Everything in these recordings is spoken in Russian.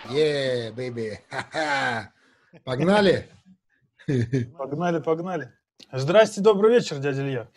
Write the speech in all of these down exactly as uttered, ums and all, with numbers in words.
Е, бэйби. Ха-ха. Погнали? Погнали, погнали. Здрасте, добрый вечер, дядя Илья.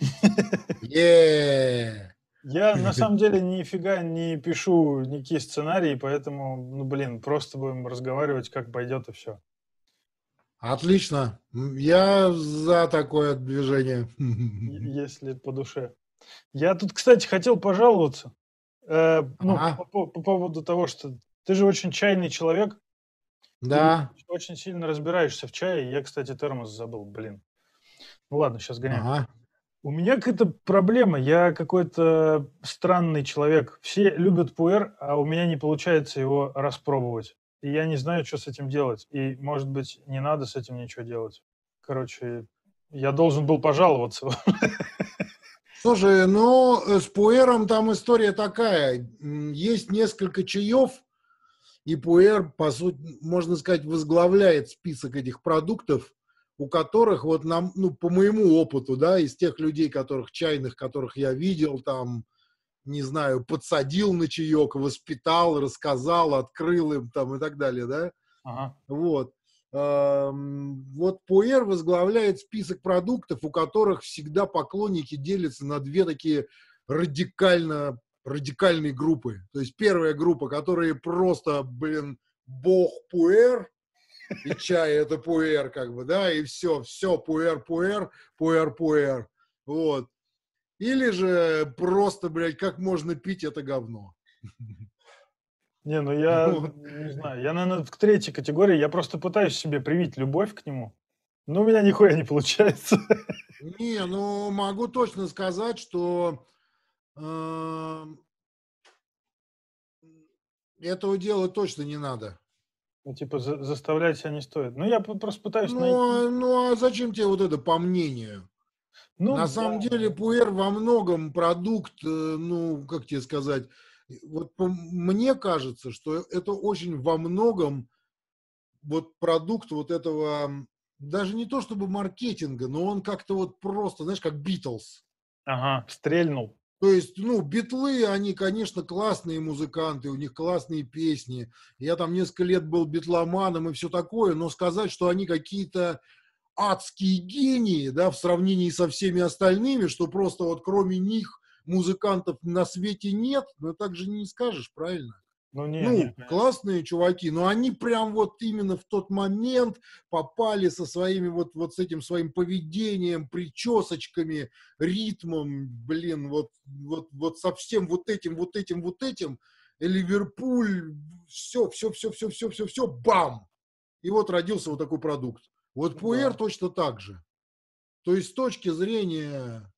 Е. Я на самом деле нифига не пишу никакие сценарии, поэтому, ну, блин, просто будем разговаривать, как пойдет, и все. Отлично. М, Я за такое движение. Если по душе. Я тут, кстати, хотел пожаловаться. э, ну, Ага, по, по- по поводу того, что ты же очень чайный человек и да, очень сильно разбираешься в чае. Я, кстати, термос забыл, блин. Ну ладно, сейчас гоняю. ага. У меня какая-то проблема. Я какой-то странный человек. Все любят пуэр, а у меня не получается его распробовать. И я не знаю, что с этим делать. И, может быть, не надо с этим ничего делать. Короче, я должен был пожаловаться. Слушай, ну, э, с пуэром там история такая. М, Есть несколько чаев, и пуэр, по сути, можно сказать, возглавляет список этих продуктов, у которых, вот нам, ну, по моему опыту, да, из тех людей, которых чайных, которых я видел, там, не знаю, подсадил на чаек, воспитал, рассказал, открыл им там и так далее, да, Ага. вот. Ам, Вот Пуэр возглавляет список продуктов, у которых всегда поклонники делятся на две такие радикально, радикальные группы. То есть первая группа, которые просто, блин, бог Пуэр, и чай это Пуэр, как бы, да, и все, все, Пуэр, Пуэр, Пуэр, Пуэр. Вот. Или же просто, блядь, как можно пить это говно. Не, ну я Вот. не знаю. Я, наверное, в третьей категории. Я просто пытаюсь себе привить любовь к нему. Но у меня нихуя не получается. Не, ну могу точно сказать, что э, этого делать точно не надо. Ну, типа, за- заставлять себя не стоит. Ну, я п- просто пытаюсь Ну, найти. а- ну а зачем тебе вот это по мнению? Ну, На да, самом деле наверное. пуэр во многом продукт, э, ну, как тебе сказать, вот по- мне кажется, что это очень во многом вот продукт вот этого, м, даже не то чтобы маркетинга, но он как-то вот просто, знаешь, как Битлз. Ага, стрельнул. То есть, ну, битлы, они, конечно, классные музыканты, у них классные песни. Я там несколько лет был битломаном и все такое, но сказать, что они какие-то адские гении, да, в сравнении со всеми остальными, что просто вот кроме них музыкантов на свете нет, ну, так же не скажешь, правильно? Ну, не, не, Ну, конечно. классные чуваки, но они прям вот именно в тот момент попали со своими вот, вот с этим своим поведением, причесочками, ритмом, блин, вот, вот, вот со всем вот этим, вот этим, вот этим, и Ливерпуль, все, все, все, все, все, все, все, бам! И вот родился вот такой продукт. Вот Ну Пуэр да. точно так же. То есть с точки зрения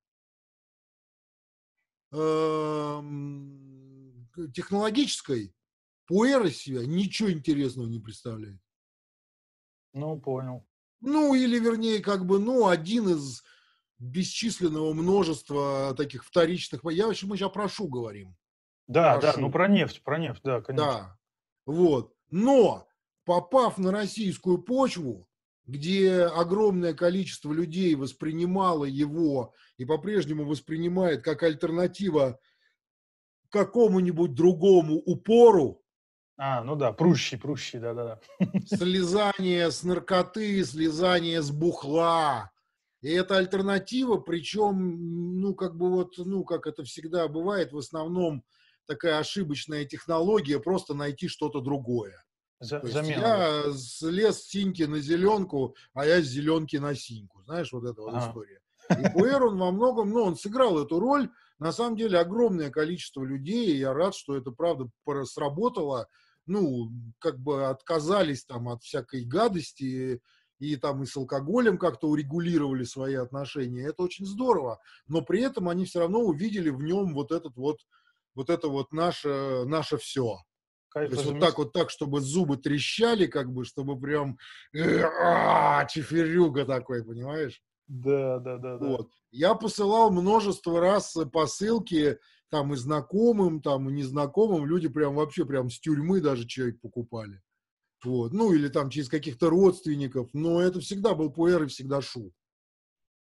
эм, технологической, Пуэр из себя ничего интересного не представляет. Ну, понял. Ну, или, вернее, как бы, ну, один из бесчисленного множества таких вторичных. Я, в общем, мы сейчас про шу говорим. Да, Про да, ну шу. про нефть, про нефть, да, конечно. Да. Вот. Но, попав на российскую почву, где огромное количество людей воспринимало его и по-прежнему воспринимает как альтернатива какому-нибудь другому упору, А, ну да, прущий, прущий, да-да-да. слезание с наркоты, слезание с бухла. И это альтернатива, причем, ну, как бы вот, ну, как это всегда бывает, в основном такая ошибочная технология, просто найти что-то другое. За- То есть замена, да. я слез с синьки на зеленку, а я с зеленки на синьку. Знаешь, вот эта вот Ага. история. И Пуэр, он во многом, ну, он сыграл эту роль. На самом деле огромное количество людей, и я рад, что это правда пора- сработало. Ну, как бы отказались там от всякой гадости, и там и с алкоголем как-то урегулировали свои отношения. Это очень здорово. Но при этом они все равно увидели в нем вот этот вот, вот это вот наше, наше все. То есть вот так Кайфозаместитель. вот так, чтобы зубы трещали, как бы, чтобы прям э, а, чифирюга такой, понимаешь? Да, да, да, да. Вот. Я посылал множество раз посылки там и знакомым, там и незнакомым, люди прям вообще прям с тюрьмы даже человек покупали. Вот. Ну, или там через каких-то родственников, но это всегда был пуэр и всегда шу.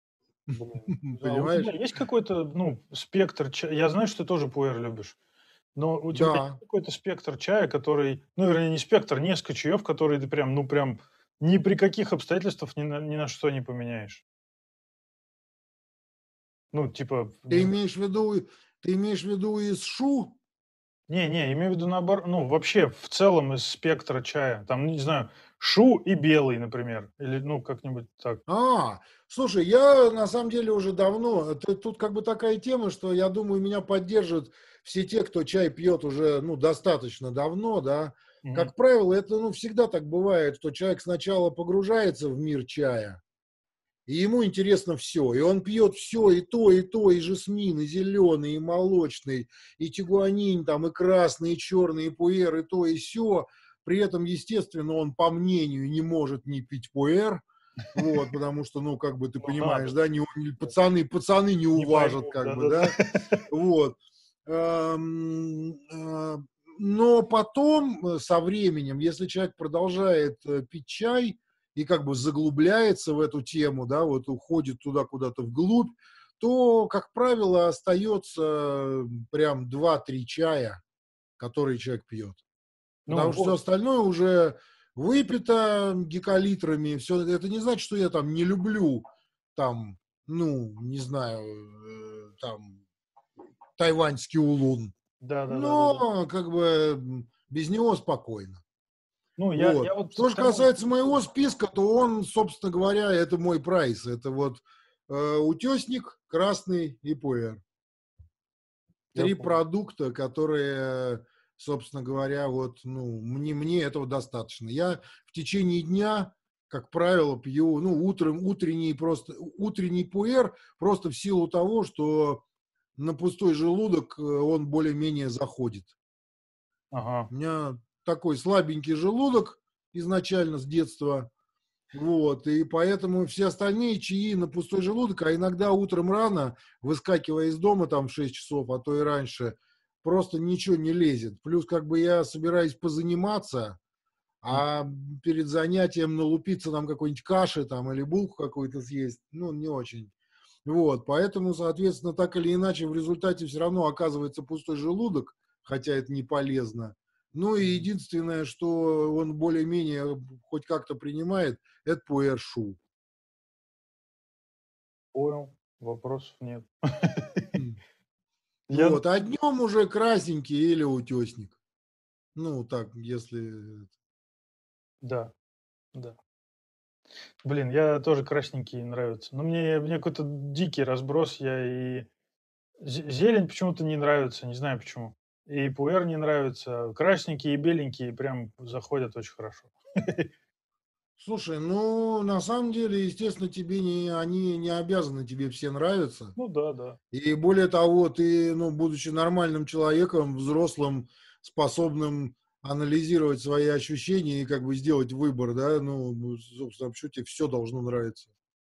Блин. А у тебя Понимаешь? есть какой-то, ну, спектр? ча- Я знаю, что ты тоже пуэр любишь. Но у тебя есть Да. какой-то спектр чая, который, ну, вернее, не спектр, несколько чаев, которые ты прям, ну, прям ни при каких обстоятельствах ни на ни на что не поменяешь? Ну, типа, не Ты знаю. имеешь в виду ты имеешь в виду из шу? Не не, имею в виду наобор ну, вообще, в целом из спектра чая. Там, ну, не знаю, шу и белый, например, или, ну, как-нибудь так. А, слушай, я на самом деле уже давно, т тут как бы такая тема, что я думаю, меня поддержат все те, кто чай пьет уже, ну, достаточно давно, да. Мгм. Как правило, это, ну, всегда так бывает, что человек сначала погружается в мир чая, и ему интересно все. И он пьет все, и то, и то, и жасмин, и зеленый, и молочный, и тигуанин, там, и красный, и черный, и пуэр, и то, и все. При этом, естественно, он, по мнению, не может не пить пуэр, вот, потому что, ну, как бы ты Ну, понимаешь, надо, да, не, не- пацаны, пацаны не не уважат, поймут, как бы, да-да-да. да, вот. Эм, э, Но потом, э, со временем, если человек продолжает э, пить чай и как бы заглубляется в эту тему, да, вот уходит туда куда-то вглубь, то, как правило, остается прям два-три чая, которые человек пьет. Ну Потому что все вот, остальное уже выпито гекалитрами. Все это не значит, что я там не люблю там, ну, не знаю, э, там тайваньский улун. да-да-да-да-да. Но как бы м, без него спокойно. Ну, я я Вот. вот Что к же тому касается моего списка, то он, собственно говоря, это мой прайс. Это вот э, утесник, красный и пуэр. я Три понял. продукта, которые, собственно говоря, вот, ну, мне, мне этого достаточно. Я в течение дня, как правило, пью, ну, утром, утренний просто, утренний пуэр просто в силу того, что на пустой желудок э, он более-менее заходит. Ага. У меня такой слабенький желудок изначально с детства, вот, и поэтому все остальные чаи на пустой желудок, а иногда утром рано, выскакивая из дома там в шесть часов, а то и раньше, просто ничего не лезет. Плюс как бы я собираюсь позаниматься, М. а перед занятием налупиться там какой-нибудь каши там или булку какую-то съесть, ну, не очень. Вот, поэтому, соответственно, так или иначе, в результате все равно оказывается пустой желудок, хотя это не полезно. Ну и Мгм. единственное, что он более-менее хоть как-то принимает, это пуэр-шу. Понял, вопросов нет. М. Я Вот, а днем уже красненький или утесник. Ну, так, если... да, да. Блин, я тоже красненькие нравятся. Но мне мне какой-то дикий разброс. Я и зе зелень почему-то не нравится, не знаю почему. И пуэр не нравится. А красненькие и беленькие прям заходят очень хорошо. Слушай, ну, на самом деле, естественно, тебе не, они не обязаны тебе все нравиться. Ну да, да. И более того, ты, ну, будучи нормальным человеком, взрослым, способным анализировать свои ощущения и как бы сделать выбор, да, ну, ну, собственно, вообще тебе все должно нравиться.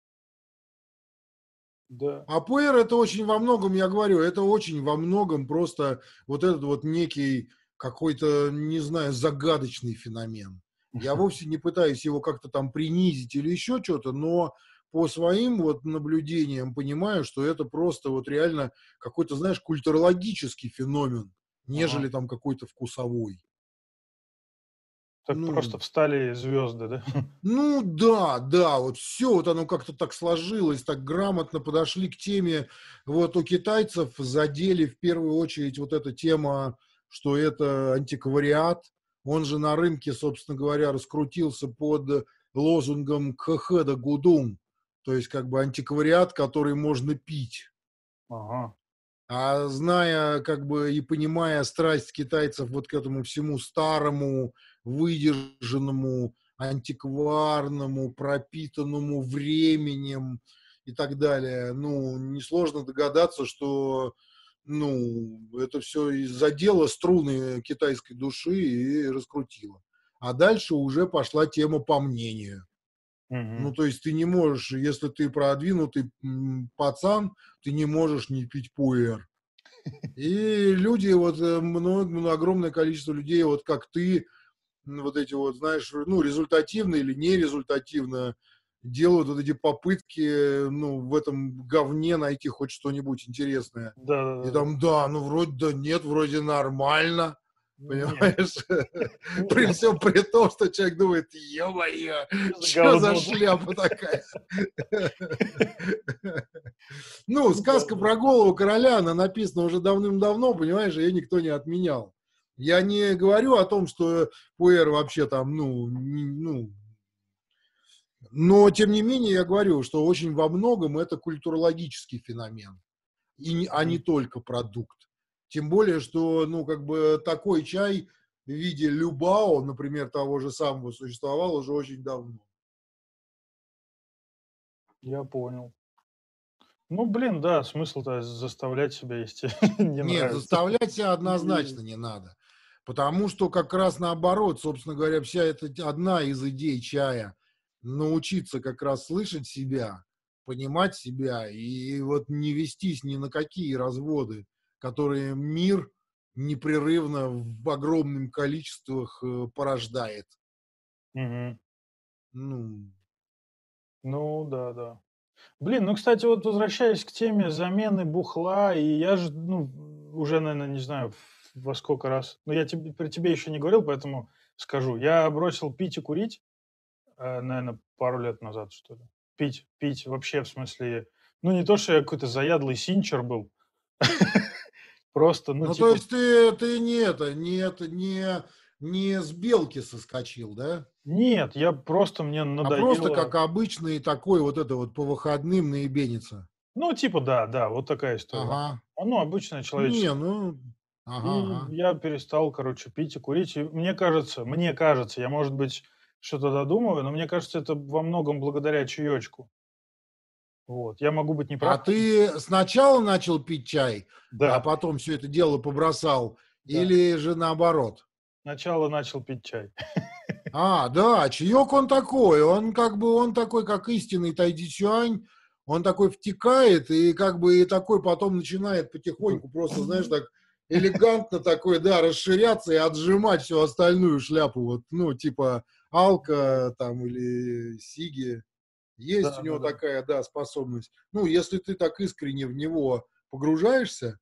Да. А пуэр это очень во многом, я говорю, это очень во многом просто вот этот вот некий какой-то, не знаю, загадочный феномен. Я вовсе не пытаюсь его как-то там принизить или еще что-то, но по своим вот наблюдениям понимаю, что это просто вот реально какой-то, знаешь, культурологический феномен, Ага. нежели там какой-то вкусовой. Так просто Ну, встали звезды, да? Ну да, да, вот все вот оно как-то так сложилось, так грамотно подошли к теме. Вот у китайцев задели в первую очередь вот эта тема, что это антиквариат. Он же на рынке, собственно говоря, раскрутился под лозунгом «кхэхэ да гудун», то есть как бы антиквариат, который можно пить. Ага. А зная, как бы, и понимая страсть китайцев вот к этому всему старому, выдержанному, антикварному, пропитанному временем и так далее, ну, несложно догадаться, что, ну, это все задело струны китайской души и раскрутило. А дальше уже пошла тема по мнению. Ну, Мгм. то есть ты не можешь, если ты продвинутый м, пацан, ты не можешь не пить пуэр. И люди, вот э, много, ну, огромное количество людей, вот как ты, м, вот эти вот, знаешь, ну, результативно или нерезультативно, делают вот эти попытки, ну, в этом говне найти хоть что-нибудь интересное. И Да-да-да. там, да, ну, вроде, да нет, вроде нормально, Нет, понимаешь? При нет, всем при том, что человек думает, ё-моё, что за что за говно, да? шляпа такая? Ну, Ну да, сказка да. про голову короля, она написана уже давным-давно, понимаешь, ее никто не отменял. Я не говорю о том, что пуэр вообще там, ну, не- ну, но тем не менее я говорю, что очень во многом это культурологический феномен, и не, а не Мгм. только продукт. Тем более, что, ну, как бы такой чай в виде любао, например, того же самого, существовал уже очень давно. Я понял. Ну, блин, да, смысл-то заставлять себя, если не Нет, нравится. заставлять себя Не однозначно вижу. не надо. Потому что как раз наоборот, собственно говоря, вся эта т- одна из идей чая — научиться как раз слышать себя, понимать себя и вот не вестись ни на какие разводы, которые мир непрерывно в огромных количествах э, порождает. Мгм. Ну, Ну да, да. Блин, ну, кстати, вот возвращаясь к теме замены бухла, и я же, ну, уже, наверное, не знаю, в во сколько раз, но я тебе при тебе еще не говорил, поэтому скажу. Я бросил пить и курить, э, наверно, пару лет назад, что ли. Пить пить вообще, в смысле, ну, не то, что я какой-то заядлый синчер был, просто, ну, ну, то типа, есть ты, ты не это, не это, не, не с белки соскочил, да? нет, я просто, мне А просто как надоело. обычный такой вот это вот по выходным наебениться. Ну, типа, да, да, вот такая история. Ага. Оно обычное Не, человеческое. ну, ага, И ага. я перестал, короче, пить и курить. И мне кажется, мне кажется, я, может быть, что-то додумываю, но мне кажется, это во многом благодаря чаечку. Вот. Я могу быть А неправ, конечно. ты сначала начал пить чай, а Да, потом все это дело побросал, да. или же наоборот? Сначала начал пить чай. А, да, чаек он такой, он как бы, он такой, как истинный тайдичуань, он такой втекает и как бы и такой потом начинает Такой. потихоньку просто, знаешь, так элегантно такой, да, расширяться и отжимать всю остальную шляпу, вот, ну, типа Да, алка там или сиги. Есть у да, него да, да. такая, да, способность. Ну, если ты так искренне в него погружаешься,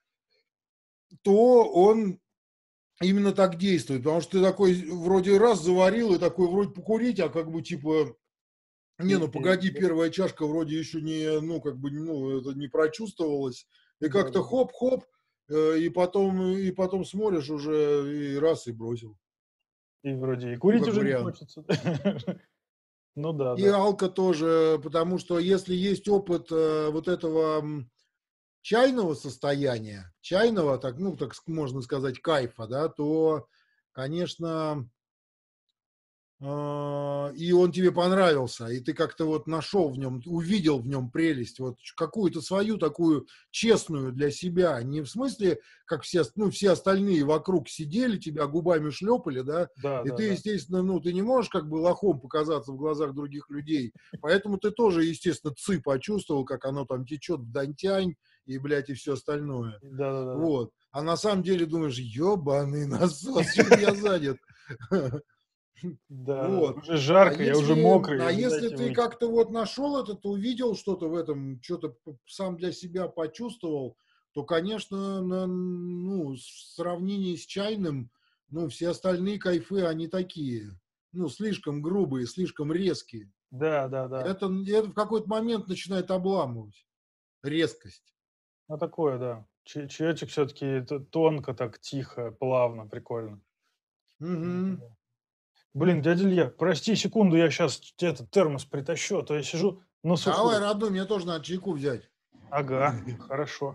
то он именно так действует, потому что ты такой вроде раз заварил и такой вроде покурить, а как бы типа, И, не, ну и, погоди, да, первая чашка вроде еще не, ну как бы, ну это не прочувствовалось, и да, как-то да, да. хоп-хоп, э, и потом, и потом смотришь уже и раз и бросил, И вроде и ну курить как уже не вариант. хочется. Ну да, И да. алка тоже, потому что если есть опыт э, вот этого м, чайного состояния, чайного, так, ну, так можно сказать, кайфа, да, то, конечно, а, и он тебе понравился, и ты как-то вот нашел в нем, увидел в нем прелесть, вот какую-то свою такую честную для себя, не в смысле, как все, ну, все остальные вокруг сидели, тебя губами шлепали, да, Да, и да, ты, да. естественно, ну, ты не можешь как бы лохом показаться в глазах других людей, поэтому ты тоже, естественно, ци почувствовал, как оно там течет в дантянь и, блядь, и все остальное. Да, да, да, да. Вот. А на самом деле думаешь, ебаный насос, чем я занят? Да, да, да. Вот. Уже А жарко, я уже если, мокрый, а уже если дайте ты выйти. как-то вот нашел это, ты увидел что-то в этом, что-то п- сам для себя почувствовал, то, конечно, на, ну, в сравнении с чайным, ну, все остальные кайфы, они такие, ну, слишком грубые, слишком резкие. Да, да, да. Это, это в какой-то момент начинает обламывать резкость. Ну, такое, да. Чай чаечек всё-таки тонко, так тихо, плавно, прикольно. Мгм. Да. Блин, дядя Илья, прости секунду, я сейчас этот термос притащу, а то я сижу на Давай, сухую. родной, мне тоже надо чайку взять. Ага, хорошо.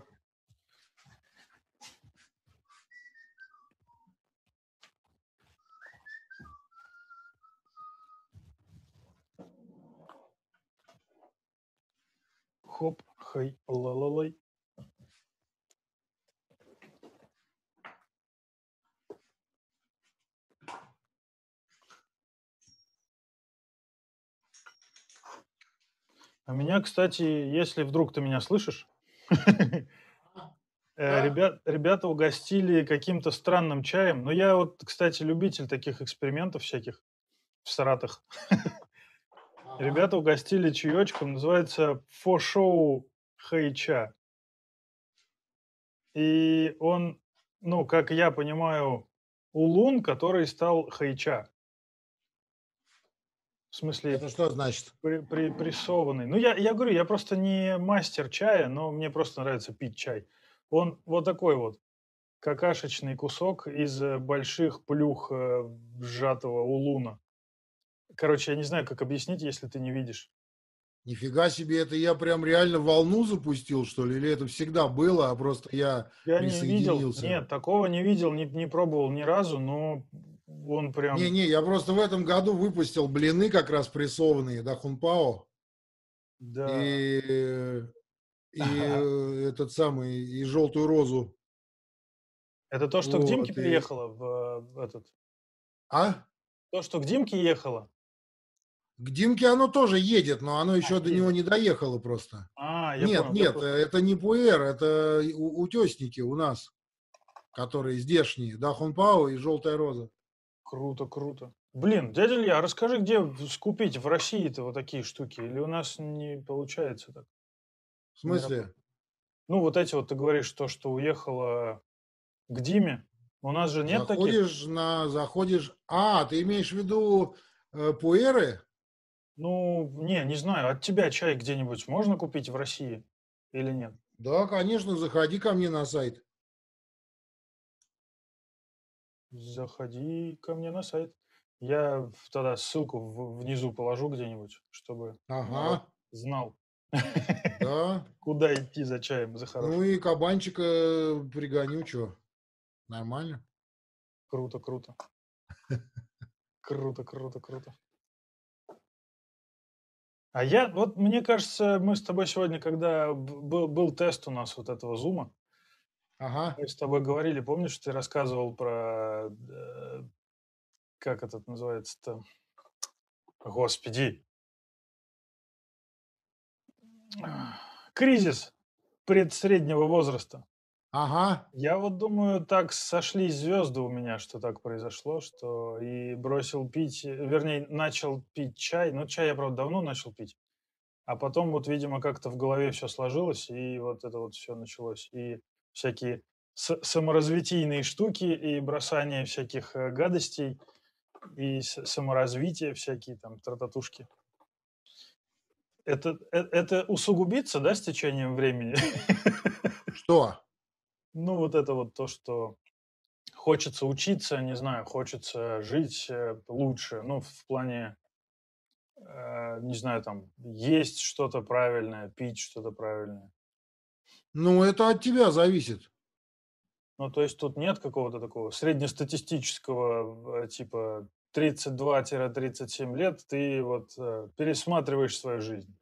Хоп, хей, ла-ла-лай. А меня, кстати, если вдруг ты меня слышишь, э, Да? ребят ребята угостили каким-то странным чаем. Но я вот, кстати, любитель таких экспериментов всяких в Саратах. Ребята угостили чаечком, называется фошоу хэйча. И он, ну, как я понимаю, улун, который стал хэйча. В смысле, Это что значит? при- при- прессованный. Ну, я, я говорю, я просто не мастер чая, но мне просто нравится пить чай. Он вот такой вот какашечный кусок из э, больших плюх э, сжатого улуна. Короче, я не знаю, как объяснить, если ты не видишь. Нифига себе, это я прям реально волну запустил, что ли? Или это всегда было, а просто я Я не видел, присоединился? нет, такого не видел, не, не пробовал ни разу, но он прям, Не-не, я просто в этом году выпустил блины как раз прессованные, да, хунпао, да. и, и э, этот самый, и желтую розу. Это то, что к Димке Вот, и... приехало в, в этот, А? то, что к Димке ехало. К Димке оно тоже едет, но оно А, еще до него едет. не доехало просто. А, я Нет, понял, я нет, э, просто это не пуэр, это у- утесники у нас, которые здешние, да, хунпао и желтая роза. круто, круто. Блин, дядя Илья, а расскажи, где в- скупить в России-то вот такие штуки? Или у нас не получается так? В Не работает? смысле? Ну, вот эти вот, ты говоришь, то, что уехало к Диме. У нас же нет таких? Заходишь на, заходишь... А, ты имеешь в виду э, пуэры? Ну, не, не знаю. От тебя чай где-нибудь можно купить в России или нет? Да, конечно, заходи ко мне на сайт. Заходи ко мне на сайт. Я в- тогда ссылку в- внизу положу где-нибудь, чтобы народ Ага, знал, да. куда идти за чаем, за Ну хорошим. и кабанчика пригоню, что? Нормально? Круто, круто. Круто, круто, круто. А я, вот мне кажется, мы с тобой сегодня, когда б- был, был тест у нас вот этого зума, Ага. мы с тобой говорили, помнишь, ты рассказывал про, э, как это называется-то? Господи, кризис предсреднего возраста. Ага. Я вот думаю, так сошлись звезды у меня, что так произошло, что и бросил пить, э, вернее, начал пить чай. Ну, чай я, правда, давно начал пить. А потом вот, видимо, как-то в голове все сложилось, и вот это вот все началось. И всякие с- саморазвитийные штуки, и бросание всяких э, гадостей, и с- саморазвитие всякие там трататушки. Это, э- это усугубится, да, с течением времени? Что? Ну, вот это вот то, что хочется учиться, не знаю, хочется жить э, лучше, ну, в плане, э, не знаю, там, есть что-то правильное, пить что-то правильное. Ну, это от тебя зависит. Ну, то есть тут нет какого-то такого среднестатистического, э, типа тридцать два тридцать семь лет, ты вот э, пересматриваешь свою жизнь.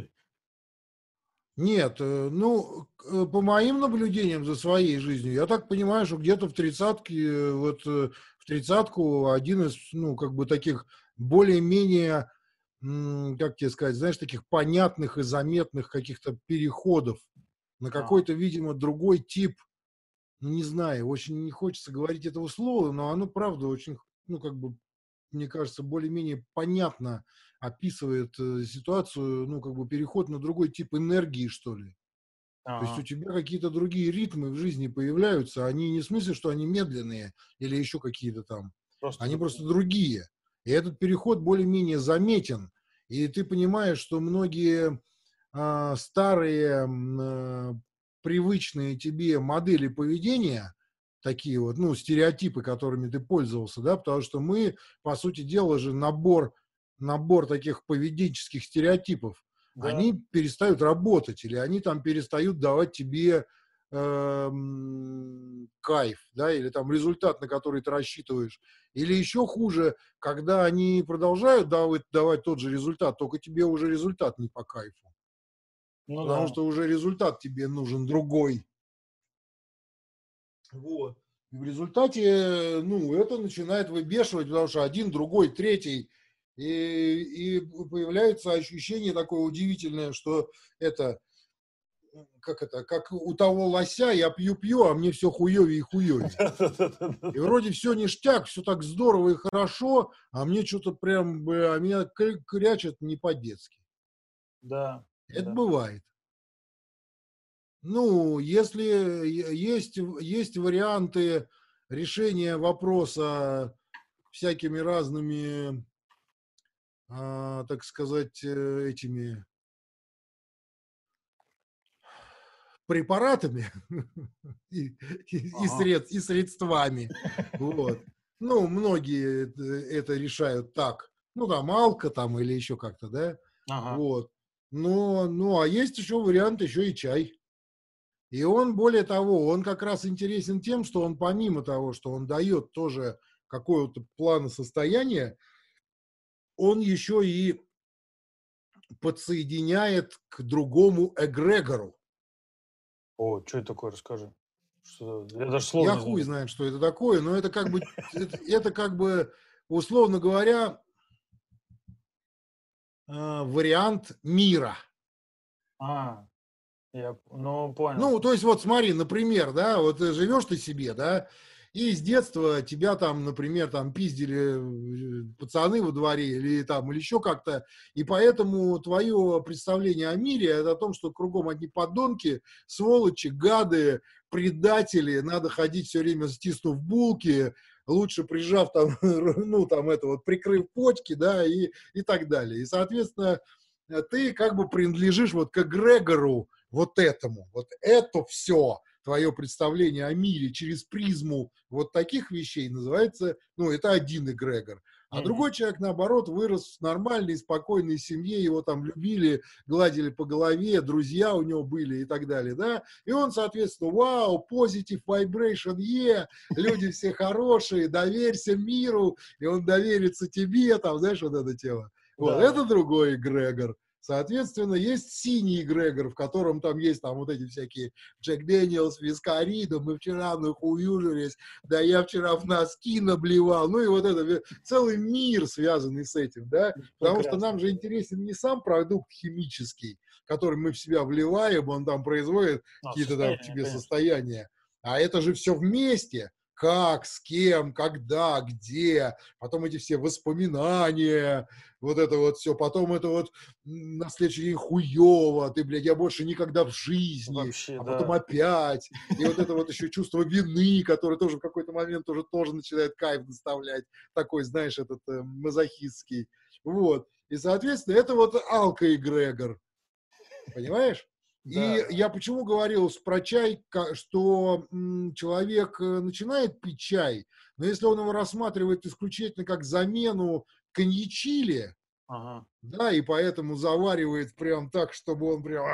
Нет, э, ну, к- э, по моим наблюдениям за своей жизнью, я так понимаю, что где-то в тридцатке, э, вот э, в тридцатку один из, ну, как бы таких более-менее, м, как тебе сказать, знаешь, таких понятных и заметных каких-то переходов на А, какой-то, видимо, другой тип, ну, не знаю, очень не хочется говорить этого слова, но оно, правда, очень, ну, как бы, мне кажется, более-менее понятно описывает э, ситуацию, ну, как бы переход на другой тип энергии, что ли. То есть у ага, тебя какие-то другие ритмы в жизни появляются, они не в смысле, что они медленные или еще какие-то там, просто они другие. просто другие. И этот переход более-менее заметен. И ты понимаешь, что многие а, старые м, э, привычные тебе модели поведения, такие вот, ну, стереотипы, которыми ты пользовался, да, потому что мы, по сути дела же, набор, набор таких поведенческих стереотипов, Да, они перестают работать, или они там перестают давать тебе эм, кайф, да, или там результат, на который ты рассчитываешь. Или еще хуже, когда они продолжают давать, давать тот же результат, только тебе уже результат не по кайфу, ну потому да. что уже результат тебе нужен другой. Вот. И в результате, ну, это начинает выбешивать, потому что один, другой, третий, и, и появляется ощущение такое удивительное, что это как это, как у того лося, я пью-пью, а мне все хуевее и хуевее. И вроде все ништяк, все так здорово и хорошо, а мне что-то прям, бля, а меня кря- крячет не по-детски. Да, Это да. бывает. Ну, если е- есть, в- есть варианты решения вопроса всякими разными, а, так сказать, э, этими препаратами и, и, и Ага, сред- и средствами. Вот. Ну, многие это, это решают так. Ну, там, алка там или еще как-то, да? ага. Вот. Но, ну, а есть еще вариант, еще и чай. И он, более того, он как раз интересен тем, что он помимо того, что он дает тоже какое-то плана состояния, он еще и подсоединяет к другому эгрегору. О, что это такое, расскажи. Что я даже слова Я не хуй знаю. знает, что это такое, но это как бы, это, это как бы, условно говоря, э, вариант мира. А, я, п- ну, понял. Ну, то есть вот смотри, например, да, вот э, живешь ты себе, да, и с детства тебя там, например, там пиздили э, пацаны во дворе или там, или еще как-то, и поэтому твое представление о мире это о том, что кругом одни подонки, сволочи, гады, предатели, надо ходить все время стиснув булки, лучше прижав там, ну, там это вот, прикрыв почки, да, и, и так далее. И, соответственно, э, ты как бы принадлежишь вот к эгрегору, вот этому, вот это все твое представление о мире через призму вот таких вещей называется, ну, это один эгрегор. А Мгм. другой человек, наоборот, вырос в нормальной, спокойной семье, его там любили, гладили по голове, друзья у него были и так далее, да, и он, соответственно, вау, positive vibration, yeah, люди все хорошие, доверься миру, и он доверится тебе, там, знаешь, вот эта тема. Вот, Да, это да. другой эгрегор. Соответственно, есть синий эгрегор, в котором там есть там вот эти всякие Джек Дэниелс, вискари, да мы вчера нахуюжились, да я вчера в носки наблевал, ну и вот это целый мир связанный с этим, да, потому что нам Прекрасно. же интересен не сам продукт химический, который мы в себя вливаем, он там производит А, какие-то там в состояние, тебе конечно. состояния, а это же все вместе, как, с кем, когда, где, потом эти все воспоминания, вот это вот все, потом это вот на следующий день хуево, ты, блядь, я больше никогда в жизни, Вообще, а потом да. опять, и вот это вот еще чувство вины, которое тоже в какой-то момент тоже, тоже начинает кайф доставлять, такой, знаешь, этот э, мазохистский, вот, и, соответственно, это вот алка-эгрегор, понимаешь? Да, И да. я почему говорил про чай, что м, человек э, начинает пить чай, но если он его рассматривает исключительно как замену коньячили, Ага. да, и поэтому заваривает прям так, чтобы он прям...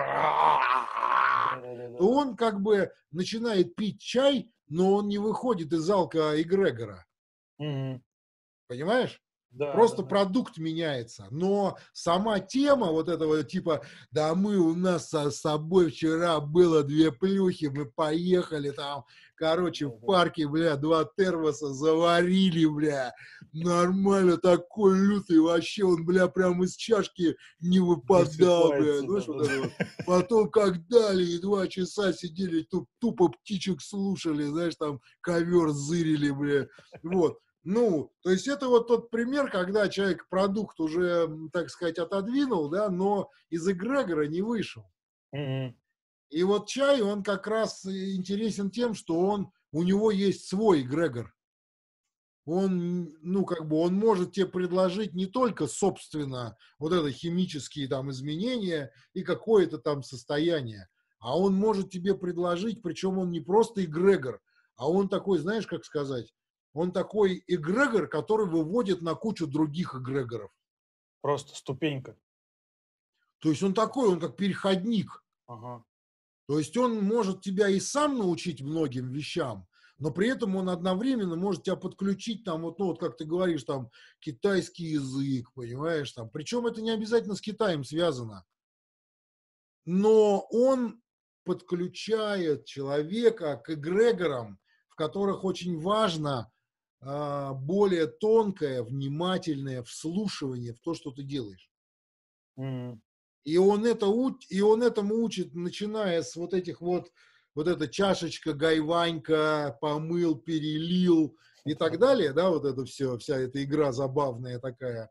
То Да-да-да-да-да. он как бы начинает пить чай, но он не выходит из алка-эгрегора. Мгм. Понимаешь? Да, Просто да-да. продукт меняется. Но сама тема вот этого типа, да мы, у нас с собой вчера было две плюхи, мы поехали там, короче, в Да-да. парке, бля, два термоса заварили, бля, нормально, такой лютый, вообще он, бля, прям из чашки не выпадал, бля, Высыпается, знаешь, вот да-да-да. это вот. Потом как дали, и два часа сидели, туп, тупо птичек слушали, знаешь, там ковер зырили, бля, вот. Ну, то есть это вот тот пример, когда человек продукт уже, так сказать, отодвинул, да, но из эгрегора не вышел. Мгм. И вот чай, он как раз интересен тем, что он, у него есть свой эгрегор. Он, ну, как бы, он может тебе предложить не только, собственно, вот это химические там изменения и какое-то там состояние, а он может тебе предложить, причем он не просто эгрегор, а он такой, знаешь, как сказать, он такой эгрегор, который выводит на кучу других эгрегоров. Просто ступенька. То есть он такой, он как переходник. Ага. То есть он может тебя и сам научить многим вещам, но при этом он одновременно может тебя подключить там, вот, ну, вот как ты говоришь, там, китайский язык, понимаешь, там. Причем это не обязательно с Китаем связано. Но он подключает человека к эгрегорам, в которых очень важно а, более тонкое, внимательное вслушивание в то, что ты делаешь. Мгм. И он, это, и он этому учит, начиная с вот этих вот, вот эта чашечка, гайванька, помыл, перелил и так далее, да, вот это все, вся эта игра забавная такая.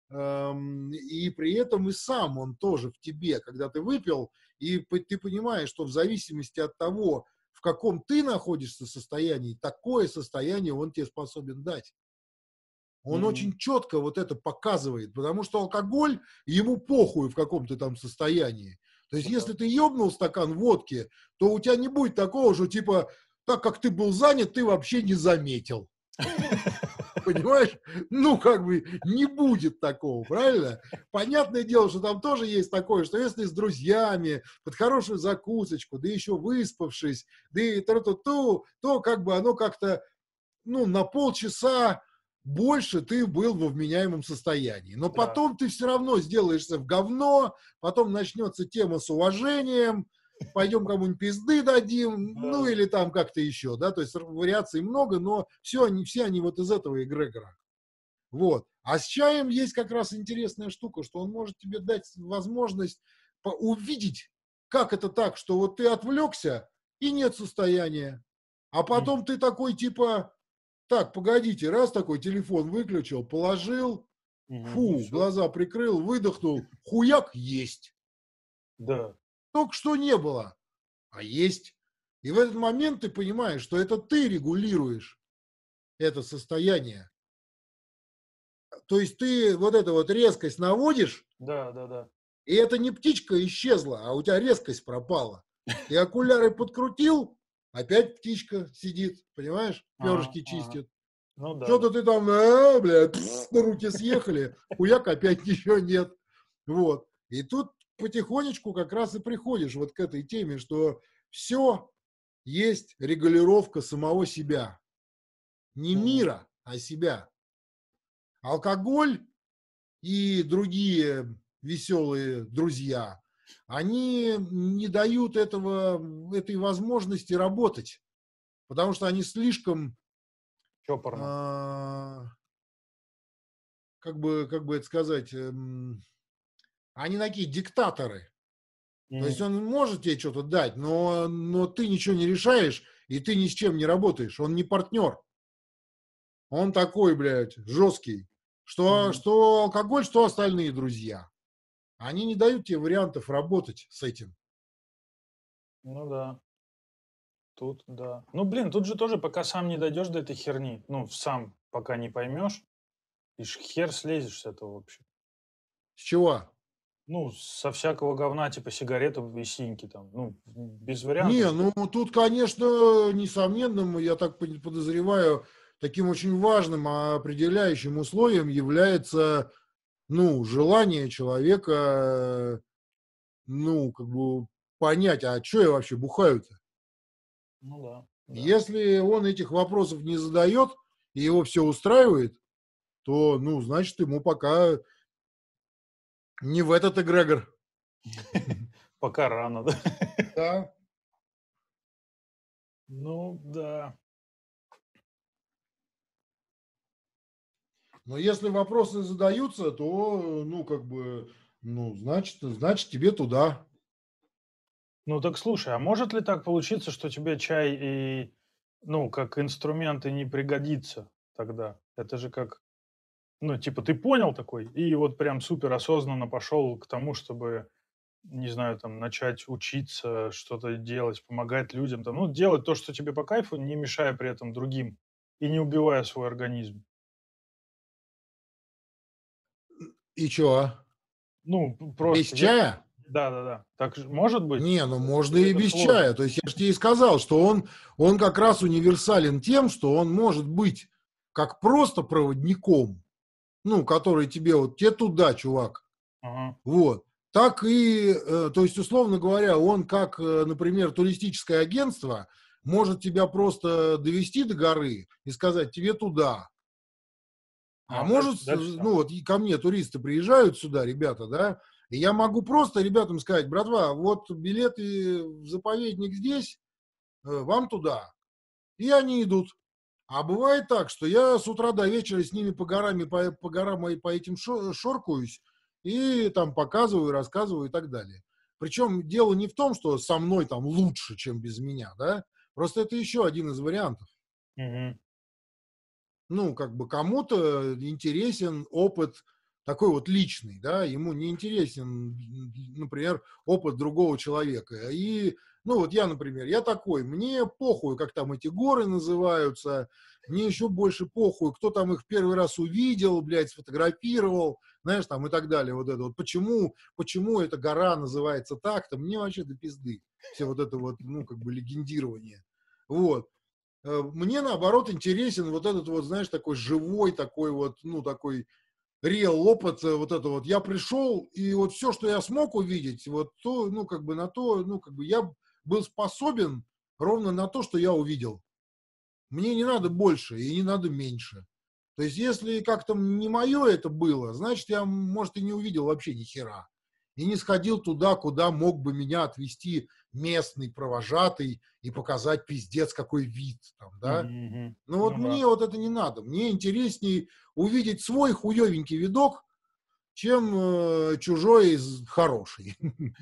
И при этом и сам он тоже в тебе, когда ты выпил, и ты понимаешь, что в зависимости от того, в каком ты находишься состоянии, такое состояние он тебе способен дать. Он mm-hmm. очень четко вот это показывает, потому что алкоголь, ему похуй, в каком ты там состоянии. То есть, mm-hmm. если ты ебнул стакан водки, то у тебя не будет такого, что типа, так как ты был занят, ты вообще не заметил. Понимаешь? Ну, как бы не будет такого, правильно? Понятное дело, что там тоже есть такое, что если с друзьями, под хорошую закусочку, да еще выспавшись, да и то-то-то, то как бы оно как-то, ну, на полчаса больше ты был во вменяемом состоянии. Но потом да. ты все равно сделаешься в говно, потом начнется тема с уважением, пойдем кому-нибудь пизды дадим, да. ну или там как-то еще, да, то есть вариаций много, но все они, все они вот из этого эгрегора. Вот. А с чаем есть как раз интересная штука, что он может тебе дать возможность увидеть, как это так, что вот ты отвлекся и нет состояния, а потом mm. ты такой типа, так, погодите, раз такой телефон выключил, положил, mm-hmm. фу, ну, глаза прикрыл, выдохнул, хуяк есть. Да. Только что не было, а есть. И в этот момент ты понимаешь, что это ты регулируешь это состояние. То есть ты вот эту вот резкость наводишь, да, да, да. И это не птичка исчезла, а у тебя резкость пропала. Ты окуляры подкрутил, опять птичка сидит, понимаешь, перышки ага, чистит. Ага. Ну, да, Что-то да. ты там, а, блядь, на руки съехали, хуяк опять ничего нет. Вот. И тут потихонечку как раз и приходишь вот к этой теме, что все есть регулировка самого себя. Не мира, а себя. Алкоголь и другие веселые друзья, они не дают этого, этой возможности работать, потому что они слишком, чопорно. Э, как бы, как бы это сказать, э, они такие диктаторы. Mm. То есть он может тебе что-то дать, но, но ты ничего не решаешь, и ты ни с чем не работаешь. Он не партнер. Он такой, блядь, жесткий. Что, mm. что алкоголь, что остальные друзья. Они не дают тебе вариантов работать с этим. Ну да. Тут, да. Ну, блин, тут же тоже пока сам не дойдешь до этой херни, ну, сам пока не поймешь, и хер слезешь с этого вообще. С чего? Ну, со всякого говна, типа сигареты и синьки там, ну, без вариантов. Не, ну, тут, конечно, несомненно, я так подозреваю, таким очень важным, определяющим условием является, ну, желание человека, ну, как бы понять, а что я вообще бухаю-то? Ну да, да. Если он этих вопросов не задает, и его все устраивает, то, ну, значит, ему пока не в этот эгрегор. Пока рано, да? Да. Ну, да. Но если вопросы задаются, то, ну, как бы, ну, значит, значит, тебе туда. Ну, так слушай, а может ли так получиться, что тебе чай и, ну, как инструмент и не пригодится тогда? Это же как, ну, типа, ты понял такой, и вот прям супер осознанно пошел к тому, чтобы, не знаю, там, начать учиться, что-то делать, помогать людям, там, ну, делать то, что тебе по кайфу, не мешая при этом другим и не убивая свой организм. И чё? Ну, просто... Без чая? Да-да-да. Так же может быть? Не, ну можно и без сложно. чая. То есть я же тебе и сказал, что он, он как раз универсален тем, что он может быть как просто проводником, ну, который тебе вот, тебе туда, чувак. Ага. Вот. Так и, э, то есть, условно говоря, он как, э, например, туристическое агентство может тебя просто довести до горы и сказать, тебе туда. А, а может, дальше, дальше ну вот ко мне туристы приезжают сюда, ребята, да, и я могу просто ребятам сказать, братва, вот билеты в заповедник здесь, вам туда. И они идут. А бывает так, что я с утра до вечера с ними по горам, по, по горам и по этим шоркаюсь, и там показываю, рассказываю и так далее. Причем дело не в том, что со мной там лучше, чем без меня, да, просто это еще один из вариантов. Мгм. Ну, как бы кому-то интересен опыт такой вот личный, да, ему не интересен, например, опыт другого человека. И, ну, вот я, например, я такой, мне похуй, как там эти горы называются, мне еще больше похуй, кто там их первый раз увидел, блядь, сфотографировал, знаешь, там и так далее, вот это вот. Почему, почему эта гора называется так-то, мне вообще до пизды. Все вот это вот, ну, как бы легендирование. Вот. Э, Мне, наоборот, интересен вот этот вот, знаешь, такой живой, такой вот, ну, такой реал опыт, э, вот это вот. Я пришел, и вот все, что я смог увидеть, вот то, ну, как бы на то, ну, как бы я был способен ровно на то, что я увидел. Мне не надо больше и не надо меньше. То есть, если как-то не мое это было, значит, я, может, и не увидел вообще ни хера. И не сходил туда, куда мог бы меня отвезти местный провожатый и показать пиздец какой вид там, Мгм, да. мгм. Но вот Ну да. мне вот это не надо. Мне интереснее увидеть свой хуевенький видок, чем э, чужой из- хороший.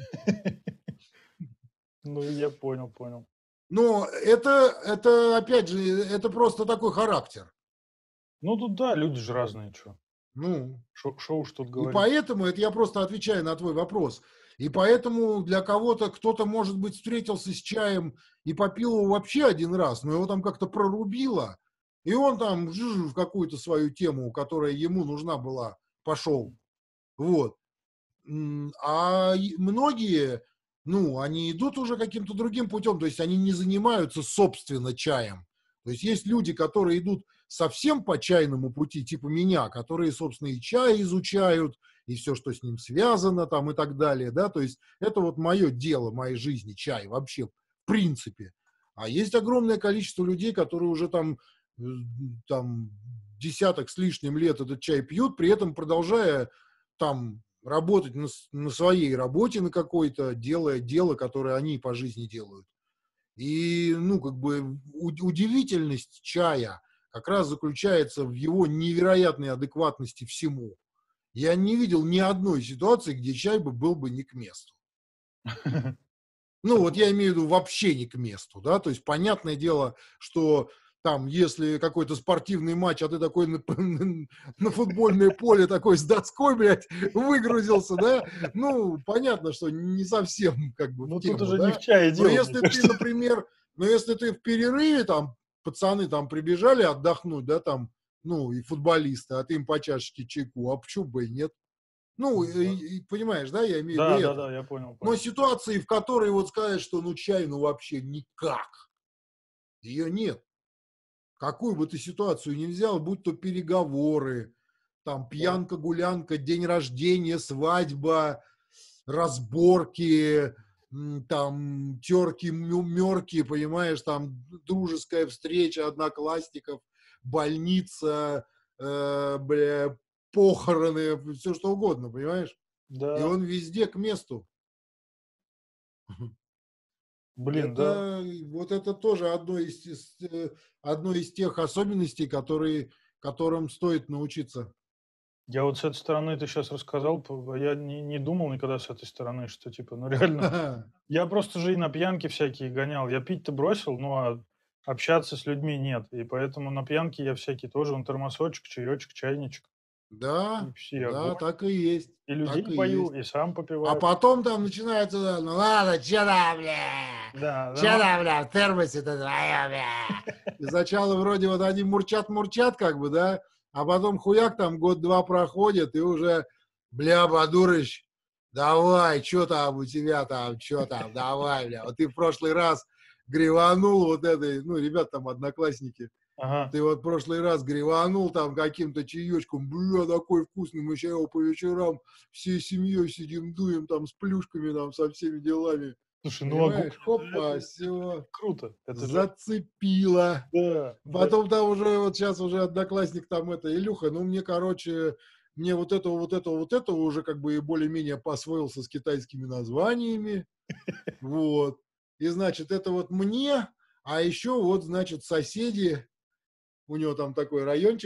Ну, я понял, понял. Но это, это, опять же, это просто такой характер. Ну, тут да, люди же разные, чё. Ну, Шо шо уж тут и говорить. поэтому, это я просто отвечаю на твой вопрос, и поэтому для кого-то, кто-то, может быть, встретился с чаем и попил его вообще один раз, но его там как-то прорубило, и он там жж, в какую-то свою тему, которая ему нужна была, пошел. Вот. М, А и многие, ну, они идут уже каким-то другим путем, то есть они не занимаются, собственно, чаем. То есть есть люди, которые идут совсем по чайному пути, типа меня, которые, собственно, и чай изучают, и все, что с ним связано, там, и так далее, да, то есть это вот мое дело, моей жизни, чай вообще, в принципе. А есть огромное количество людей, которые уже там, э, там десяток с лишним лет этот чай пьют, при этом продолжая там работать на, на своей работе на какой-то, делая дело, которое они по жизни делают. И, ну, как бы удивительность чая как раз заключается в его невероятной адекватности всему. Я не видел ни одной ситуации, где чай бы был бы не к месту. Ну, вот я имею в виду вообще не к месту, да, то есть понятное дело, что там, если какой-то спортивный матч, а ты такой на, на футбольное поле такой с доской, блядь, выгрузился, да, ну, понятно, что не совсем как бы в Ну, тут тему, уже не в да, чае но дело, мне если ты, кажется. например, но если ты в перерыве, там, пацаны там прибежали отдохнуть, да, там, ну, и футболисты, а ты им по чашечке чайку, а почему бы и нет? Ну, и, Да. и понимаешь, да, я имею в виду Да, это. да-да, я понял, Но понял. ситуации, в которой вот сказать, что ну чай, ну вообще никак, ее нет. Какую бы ты ситуацию ни взял, будь то переговоры, там Да. пьянка, гулянка, день рождения, свадьба, разборки, м, там терки, мерки, понимаешь, там дружеская встреча одноклассников, больница, э, бля, похороны, все что угодно, понимаешь? И Да. он везде к месту. Блин, да. Это вот это тоже одно из, из, э, одно из тех особенностей, которые, которым стоит научиться. Я вот с этой стороны ты сейчас рассказал, п я не не думал никогда с этой стороны, что типа, ну, реально. Я просто же и на пьянки всякие гонял. Я пить-то бросил, ну, а общаться с людьми нет. И поэтому на пьянке я всякие тоже, вон термосочек, чаечек, чайничек. И Да, все, да, огонь. так и есть, И так людей и пою, есть. и сам А попиваю. потом там начинается, да, ну ладно, че там, бля, Да, да, че ну там, бля, в термосе-то твоё, бля. И сначала вроде вот они мурчат-мурчат, как бы, да, а потом хуяк там год-два проходит, и уже, бля, Бадурыч, давай, что там у тебя там, что там, давай, бля. Вот ты в прошлый раз гриванул вот этой, ну, ребят там, одноклассники, ага. ты вот в прошлый раз гриванул там каким-то чаечком, бля, такой вкусный, мы сейчас его по вечерам всей семьей сидим, дуем там с плюшками, там, со всеми делами. Слушай, ну огонь — Понимаешь? это Хопа, это это все, круто. Это же зацепило. да, да. Потом там уже, вот сейчас уже одноклассник там это, Илюха, ну мне, короче, мне вот этого, вот этого, вот этого уже как бы и более-менее посвоился с китайскими названиями. Вот. И, значит, это вот мне, а еще вот, значит, соседи, у него там такой райончик,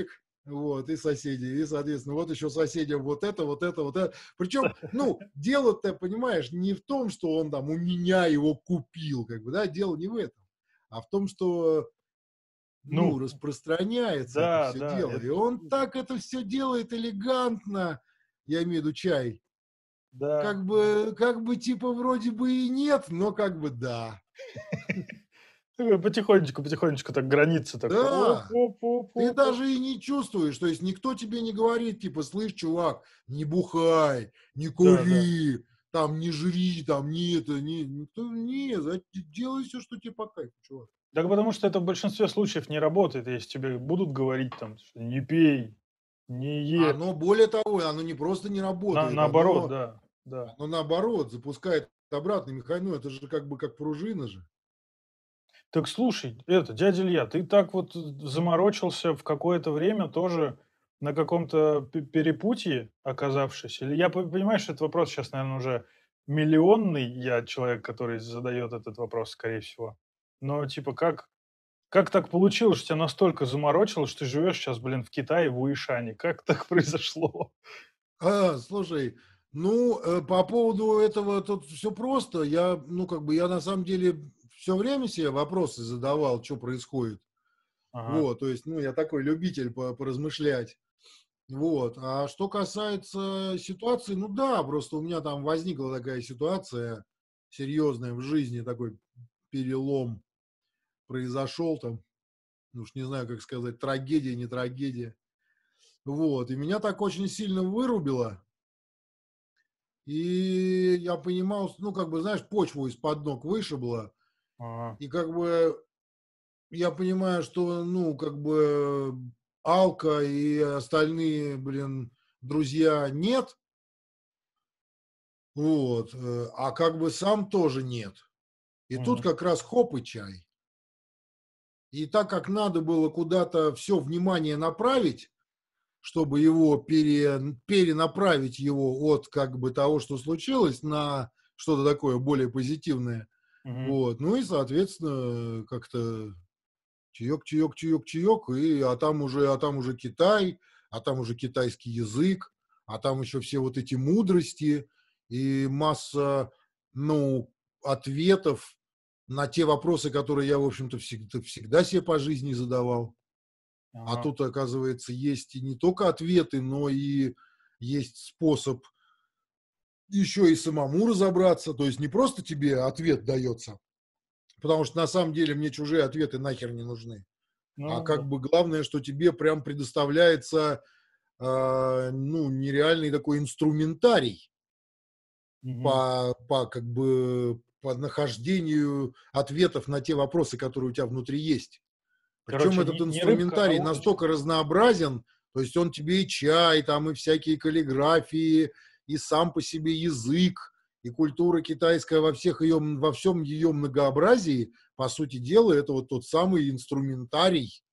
Вот, и соседи, и, соответственно, вот еще соседям вот это, вот это, вот это. Причем, ну, дело-то, понимаешь, не в том, что он там у меня его купил, как бы, да, дело не в этом, а в том, что, ну, Ну, распространяется это да, все да, дело. это, И он так это все делает элегантно, я имею в виду чай, да. как бы, как бы, типа, вроде бы и нет, но как бы да. Такой потихонечку, потихонечку так границы так оп, Да, оп, оп, ты оп, оп. даже и не чувствуешь, то есть никто тебе не говорит, типа, слышь, чувак, не бухай, не Да, да. кури, там, не жри, там, не это, не, никто, не, за- делай все, что тебе по кайфу, чувак. Так потому что это в большинстве случаев не работает, если тебе будут говорить там, что не пей, не ешь. Оно, более того, оно не просто не На работает, наоборот, оно, да, да. оно наоборот запускает обратный механизм, ну, это же как бы как пружина же. Так слушай, это, дядя Илья, ты так вот заморочился в какое-то время тоже на каком-то пе перепутье оказавшись? Или я по понимаю, что этот вопрос сейчас, наверное, уже миллионный, я человек, который задает этот вопрос, скорее всего. Но типа как как так получилось, что тя настолько заморочило, что ты живешь сейчас, блин, в Китае, в Уишане? Как так произошло? А, слушай, ну, э, по поводу этого тут все просто. Я, ну, как бы, я на самом деле все время себе вопросы задавал, что происходит. Ага, Вот, то есть, ну, я такой любитель по- поразмышлять. Вот. А что касается ситуации, ну да, просто у меня там возникла такая ситуация серьезная в жизни, такой перелом произошел там, ну уж не знаю, как сказать, трагедия, не трагедия. Вот. И меня так очень сильно вырубило. И я понимал, ну, как бы, знаешь, почву из-под ног вышибло. ага, И как бы я понимаю, что, ну, как бы Алка и остальные, блин, друзья нет, вот, э, а как бы сам тоже нет. И тут мгм. как раз хоп и чай. И так как надо было куда-то все внимание направить, чтобы его пере, перенаправить его от как бы того, что случилось, на что-то такое более позитивное, Мгм. вот, ну и, соответственно, как-то чаек, чаек, чаек, чаек, и, а там уже, а там уже Китай, а там уже китайский язык, а там еще все вот эти мудрости и масса, ну, ответов на те вопросы, которые я, в общем-то, всегда, всегда себе по жизни задавал. А Ага. тут, оказывается, есть и не только ответы, но и есть способ еще и самому разобраться. То есть не просто тебе ответ дается, потому что на самом деле мне чужие ответы нахер не нужны. А Ну да. как бы главное, что тебе прям предоставляется, а, ну, нереальный такой инструментарий Мгм. по, по как бы по нахождению ответов на те вопросы, которые у тебя внутри есть. Причем Короче, этот не не рыбка, а инструментарий удочка. настолько разнообразен, то есть он тебе и чай, там и всякие каллиграфии, и сам по себе язык, и культура китайская во всех ее, во всем ее многообразии, по сути дела, это вот тот самый инструментарий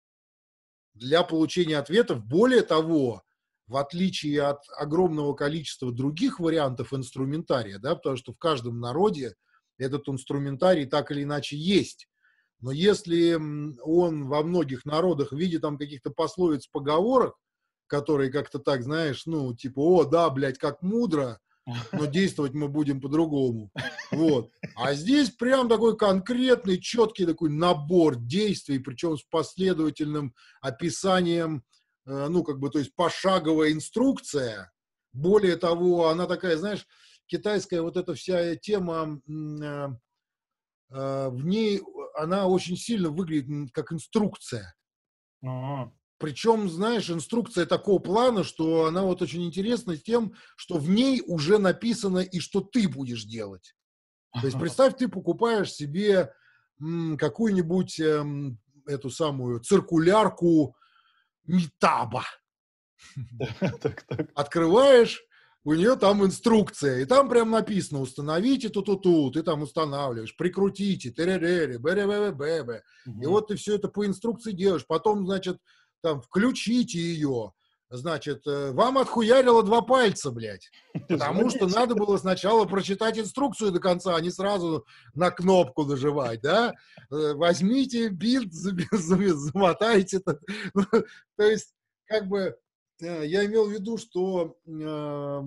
для получения ответов. Более того, в отличие от огромного количества других вариантов инструментария, да, потому что в каждом народе этот инструментарий так или иначе есть. Но если он во многих народах в виде там каких-то пословиц, поговорок, которые как-то так, знаешь, ну, типа, о, да, блядь, как мудро, но действовать мы будем по-другому. Вот. А здесь прям такой конкретный, четкий такой набор действий, причем с последовательным описанием, э, ну, как бы, то есть пошаговая инструкция. Более того, она такая, знаешь, китайская вот эта вся тема, э, э, в ней она очень сильно выглядит как инструкция. Ага. Причем, знаешь, инструкция такого плана, что она вот очень интересна тем, что в ней уже написано и что ты будешь делать. То есть представь, ты покупаешь себе м, какую-нибудь эм, эту самую циркулярку Митаба. Так, так. Открываешь, у нее там инструкция, и там прям написано: установите ту-ту-ту, ты там устанавливаешь, прикрутите, теререри, бе-бе-бе-бе. И Мгм. вот ты все это по инструкции делаешь. Потом, значит, там, включите ее, значит, э, вам отхуярило два пальца, блядь. Потому что Звоните. надо было сначала прочитать инструкцию до конца, а не сразу на кнопку нажимать, да? Э, Возьмите бинт, замотайте. То есть как бы э, я имел в виду, что э,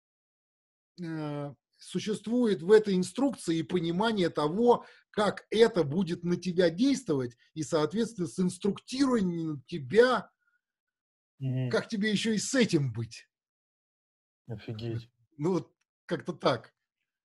э, существует в этой инструкции и понимание того, как это будет на тебя действовать, и, соответственно, с инструктированием тебя, Мгм. как тебе еще и с этим быть. Офигеть. Ну, вот как-то так.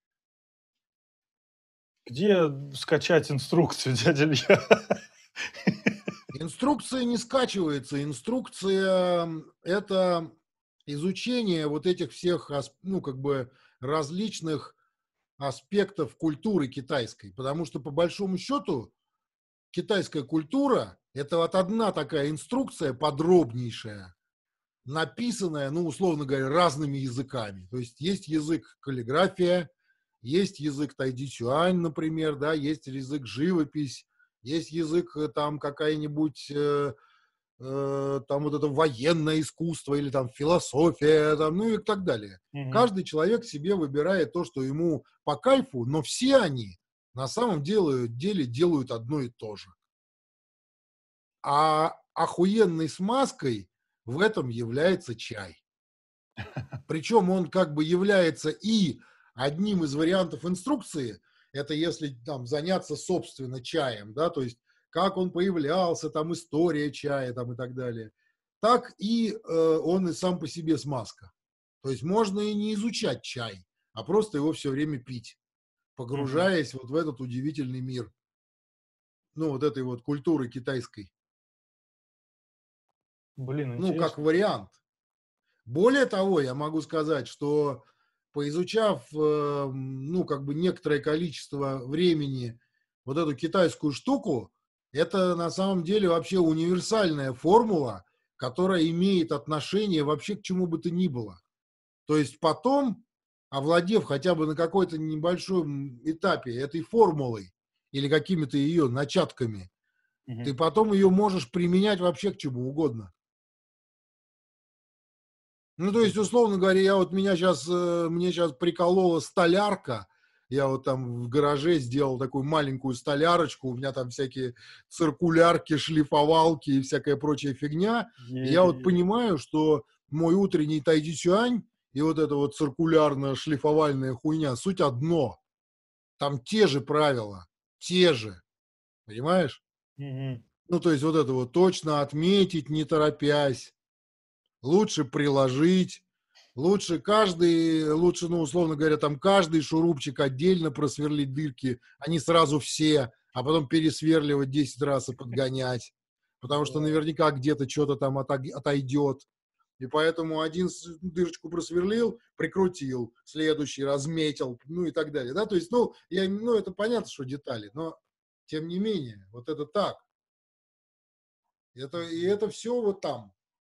Где скачать инструкцию, дядя Илья? Инструкция не скачивается. Инструкция м, это изучение вот этих всех, ас- ну, как бы различных аспектов культуры китайской. Потому что, по большому счету, китайская культура – это вот одна такая инструкция подробнейшая, написанная, ну, условно говоря, разными языками. То есть есть язык каллиграфия, есть язык тайди-сюань, например, да, есть язык живопись, есть язык э, там какая-нибудь э, э, там вот это военное искусство или там философия, там, ну и так далее. Мгм. Каждый человек себе выбирает то, что ему по кайфу, но все они на самом деле, деле делают одно и то же. А охуенной смазкой в этом является чай. Причем он как бы является и одним из вариантов инструкции, это если там заняться собственно чаем, да, то есть как он появлялся, там история чая там и так далее, так и э, он и сам по себе смазка. То есть можно и не изучать чай, а просто его все время пить, Мгм. погружаясь вот в этот удивительный мир, ну, вот этой вот культуры китайской, Блин, ну, как интересно. вариант. Более того, я могу сказать, что поизучав, э, ну, как бы некоторое количество времени вот эту китайскую штуку, это на самом деле вообще универсальная формула, которая имеет отношение вообще к чему бы то ни было. То есть потом, овладев хотя бы на какой-то небольшом этапе этой формулой или какими-то ее начатками, Мгм. ты потом ее можешь применять вообще к чему угодно. Ну, то есть, условно говоря, я вот меня сейчас, э, мне сейчас приколола столярка. Я вот там в гараже сделал такую маленькую столярочку. У меня там всякие циркулярки, шлифовалки и всякая прочая фигня. И я вот Е- понимаю, что мой утренний тайди-сюань и вот эта вот циркулярно-шлифовальная хуйня, суть одно. Там те же правила, те же, понимаешь? Мгм. Ну, то есть вот это вот точно отметить, не торопясь, лучше приложить, лучше каждый, лучше, ну, условно говоря, там каждый шурупчик отдельно просверлить дырки, а не сразу все, а потом пересверливать десять раз и подгонять, потому что Да. наверняка где-то что-то там отог- отойдет. И поэтому один с- дырочку просверлил, прикрутил, следующий разметил, ну и так далее. Да, то есть, ну, я, ну, это понятно, что детали, но тем не менее, вот это так. Это, и это все вот там.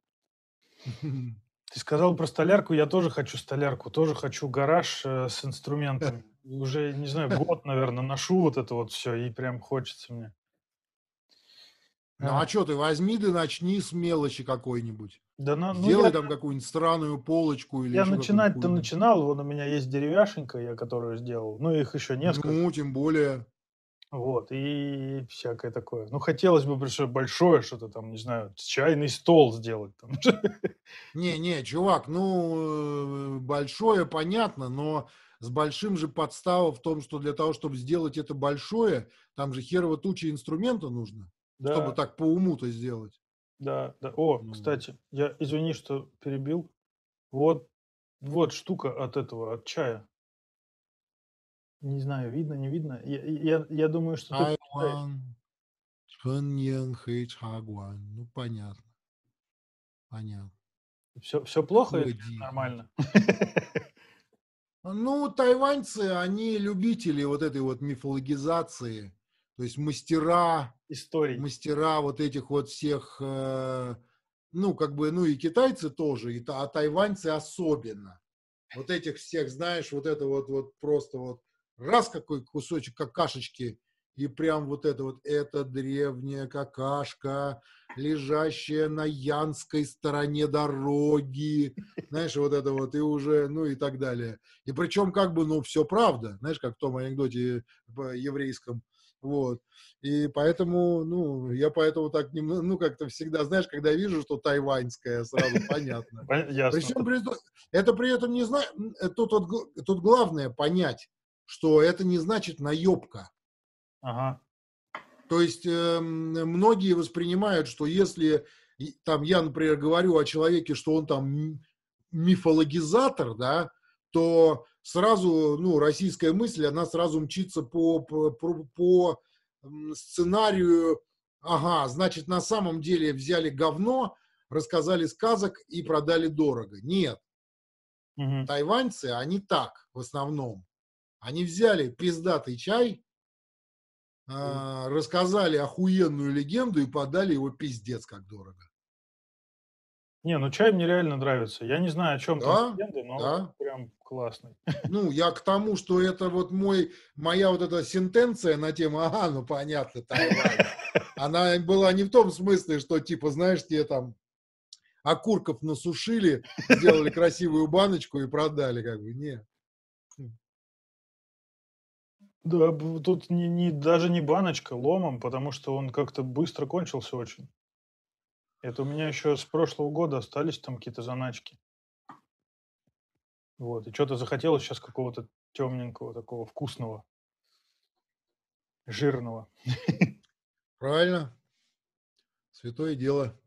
Ты сказал про столярку, я тоже хочу столярку, тоже хочу гараж э, с инструментами. И уже, не знаю, год, наверное, ношу вот это вот все, и прям хочется мне. Ну, а А, что ты, возьми да начни с мелочи какой-нибудь. да, ну, ну я, Сделай там какую-нибудь странную полочку или я еще какую-нибудь начинать-то хуйню. начинал, вон у меня есть деревяшенька, я которую сделал, ну их еще несколько, Ну, тем более. вот, и всякое такое. Ну, хотелось бы больш- большое что-то там, не знаю, чайный стол сделать там. Не-не, чувак, ну, э, большое понятно, но с большим же подстава в том, что для того, чтобы сделать это большое, там же херово туча инструмента нужно, чтобы Да, так по уму-то сделать. да, да. О, Ну, кстати, я извини, что перебил. Вот, вот штука от этого, от чая. Не знаю, видно, не видно. Я я я думаю, что ты прочитаешь. Тайвань, Шэньян, Хэйчхагуан. Ну, понятно, понятно. Всё всё плохо или Хэди. нормально? Ну, тайваньцы, они любители вот этой вот мифологизации, то есть мастера, Историй. мастера вот этих вот всех, э, ну, как бы, ну и китайцы тоже, и, та- а тайваньцы особенно. Вот этих всех, знаешь, вот это вот, вот просто вот раз какой кусочек какашечки, и прям вот это вот, это древняя какашка, лежащая на янской стороне дороги, знаешь, вот это вот, и уже, ну и так далее. И причем как бы, ну, все правда, знаешь, как в том анекдоте э, еврейском, Вот. И поэтому, ну, я поэтому так, немного, ну, как-то всегда, знаешь, когда вижу, что тайваньская, сразу понятно. Ясно. Причем при этом, это при этом не знаю, тут, вот, тут главное понять, что это не значит наебка. Ага. То есть э, многие воспринимают, что если там я, например, говорю о человеке, что он там мифологизатор, да, то сразу, ну, российская мысль, она сразу мчится по, по, по, по сценарию, ага, значит, на самом деле взяли говно, рассказали сказок и продали дорого. Нет. Угу. Тайваньцы, они так, в основном. Они взяли пиздатый чай, э, рассказали охуенную легенду и подали его пиздец как дорого. Не, ну чай мне реально нравится. Я не знаю, о чем там Да, легенда, но да. прям классный. Ну, я к тому, что это вот мой, моя вот эта сентенция на тему, ага, ну понятно, Тайвань. Она была не в том смысле, что типа, знаешь, тебе там окурков насушили, сделали красивую баночку и продали, как бы, нет. Да, б- тут не, не, даже не баночка, ломом, потому что он как-то быстро кончился очень. Это у меня еще с прошлого года остались там какие-то заначки. Вот, и что-то захотелось сейчас какого-то темненького, такого вкусного, жирного. Правильно, святое дело.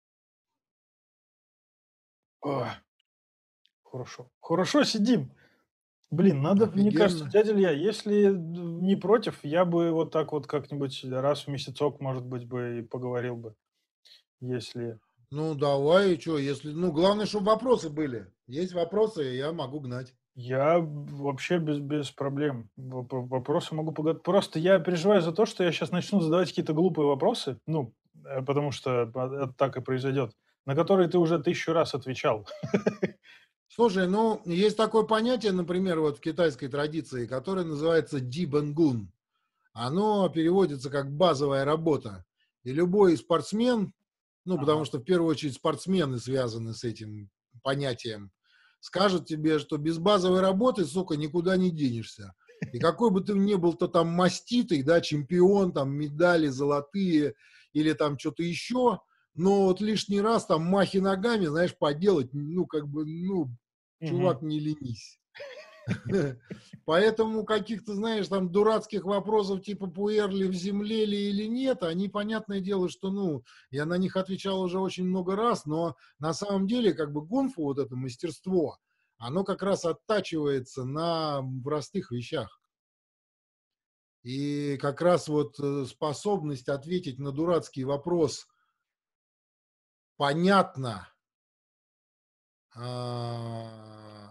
Ой, хорошо. Хорошо сидим. Блин, надо, мне кажется, Офигенно. дядя Илья, если не против, я бы вот так вот как-нибудь раз в месяцок, может быть, бы и поговорил бы, если... Ну, давай, что, если, ну, главное, чтобы вопросы были. Есть вопросы, я могу гнать. Я вообще без, без проблем. Воп- Вопросы могу погадать. Просто я переживаю за то, что я сейчас начну задавать какие-то глупые вопросы, ну, э, потому что это так и произойдет, на которые ты уже тысячу раз отвечал. Слушай, ну, есть такое понятие, например, вот в китайской традиции, которое называется дибэнгун. Оно переводится как базовая работа. И любой спортсмен, ну, потому Ага. что в первую очередь спортсмены связаны с этим понятием, скажет тебе, что без базовой работы, сука, никуда не денешься. И какой бы ты ни был, то там маститый, да, чемпион, там медали золотые или там что-то еще, но вот лишний раз там махи ногами, знаешь, поделать, ну, как бы, ну, Мгм. чувак, не ленись. Поэтому каких-то, знаешь, там дурацких вопросов типа пуэрли в земле ли или нет, они, понятное дело, что, ну, я на них отвечал уже очень много раз, но на самом деле, как бы, гунфу, вот это мастерство, оно как раз оттачивается на простых вещах. И как раз вот э, способность ответить на дурацкий вопрос понятно, а,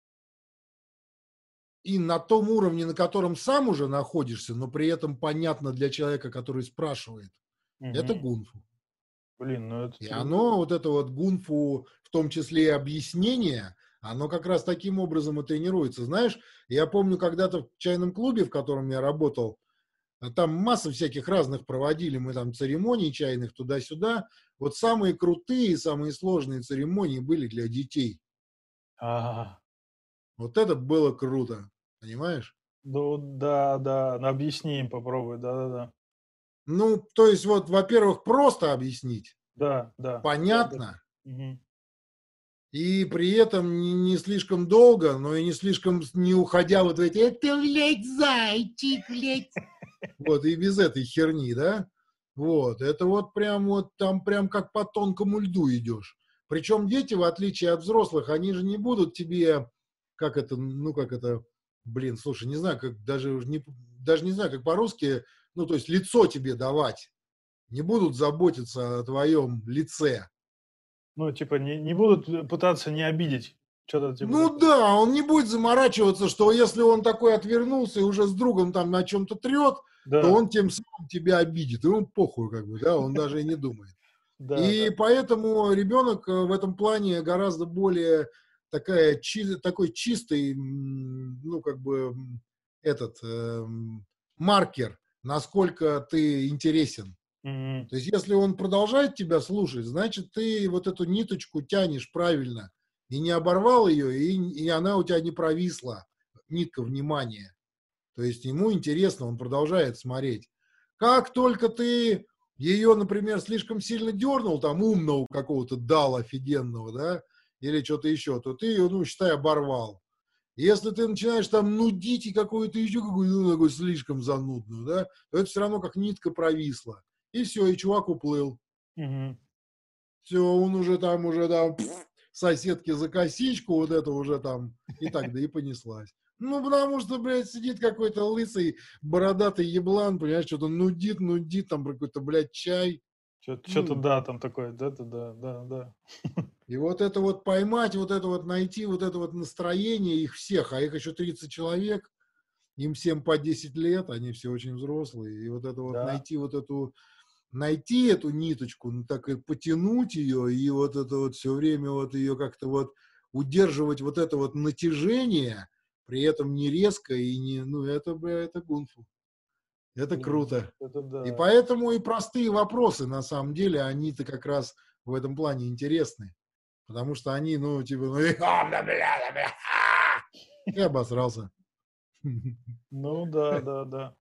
и на том уровне, на котором сам уже находишься, но при этом понятно для человека, который спрашивает, это Мгм. гунфу. Блин, ну это И оно, тренировка. вот это вот гунфу, в том числе и объяснение, оно как раз таким образом и тренируется. Знаешь, я помню когда-то в чайном клубе, в котором я работал, а там масса всяких разных проводили, мы там церемоний чайных туда-сюда. Вот самые крутые, самые сложные церемонии были для детей. Ага. Вот это было круто, понимаешь? Ну да, да, ну, объясни им, попробуй, да-да-да. Ну, то есть вот, во-первых, просто объяснить, Да, да, я об этом. понятно, Мгм. и при этом не, не слишком долго, но и не слишком, с- не уходя вот в эти, это, блядь, зайчик, блядь, вот, и без этой херни, да, вот, это вот прям вот, там прям как по тонкому льду идешь. Причем дети, в отличие от взрослых, они же не будут тебе, как это, ну, как это, блин, слушай, не знаю, как даже, не, даже не знаю, как по-русски, ну, то есть лицо тебе давать, не будут заботиться о твоем лице. Ну, типа, не, не будут э, пытаться не обидеть. Что-то типа Ну такого. да, он не будет заморачиваться, что если он такой отвернулся и уже с другом там на чем-то трет, то Да, он тем самым тебя обидит. И он похуй, как бы, да, он даже и не думает. да, да. И поэтому ребенок э, в этом плане гораздо более такая, чи- такой чистый, м, ну, как бы, м, этот эм, маркер, насколько ты интересен. Мгм. То есть, если он продолжает тебя слушать, значит, ты вот эту ниточку тянешь правильно и не оборвал ее, и, и она у тебя не провисла, нитка внимания. То есть, ему интересно, он продолжает смотреть. Как только ты ее, например, слишком сильно дернул, там умного какого-то дал офигенного, да, или что-то еще, то ты ее, ну, считай, оборвал. Если ты начинаешь там нудить и какую-то еще какую-то, ну, такую слишком занудную, да, то это все равно как нитка провисла. И все, и чувак уплыл. Мгм. Все, он уже там, уже там, пф, соседки за косичку, вот это уже там, и так, да и понеслась. Ну, потому что, блядь, сидит какой-то лысый, бородатый еблан, понимаешь, что-то нудит, нудит, там про какой-то, блядь, чай. Что-то Ну, да, там такое, да-да-да, да-да. и вот это вот поймать, вот это вот найти, вот это вот настроение их всех, а их еще тридцать человек, им всем по десять лет, они все очень взрослые, и вот это вот Да, найти вот эту, найти эту ниточку, ну, так и потянуть ее, и вот это вот все время вот ее как-то вот удерживать вот это вот натяжение, при этом не резко и не, ну, это, бля, это гунфу. Это блин, вот круто. это И да. поэтому и простые вопросы, на самом деле, они-то как раз в этом плане интересны. Потому что они, ну, типа, ну, и, а, бля, бля, бля, бля, а! И обосрался. Ну да, да, да.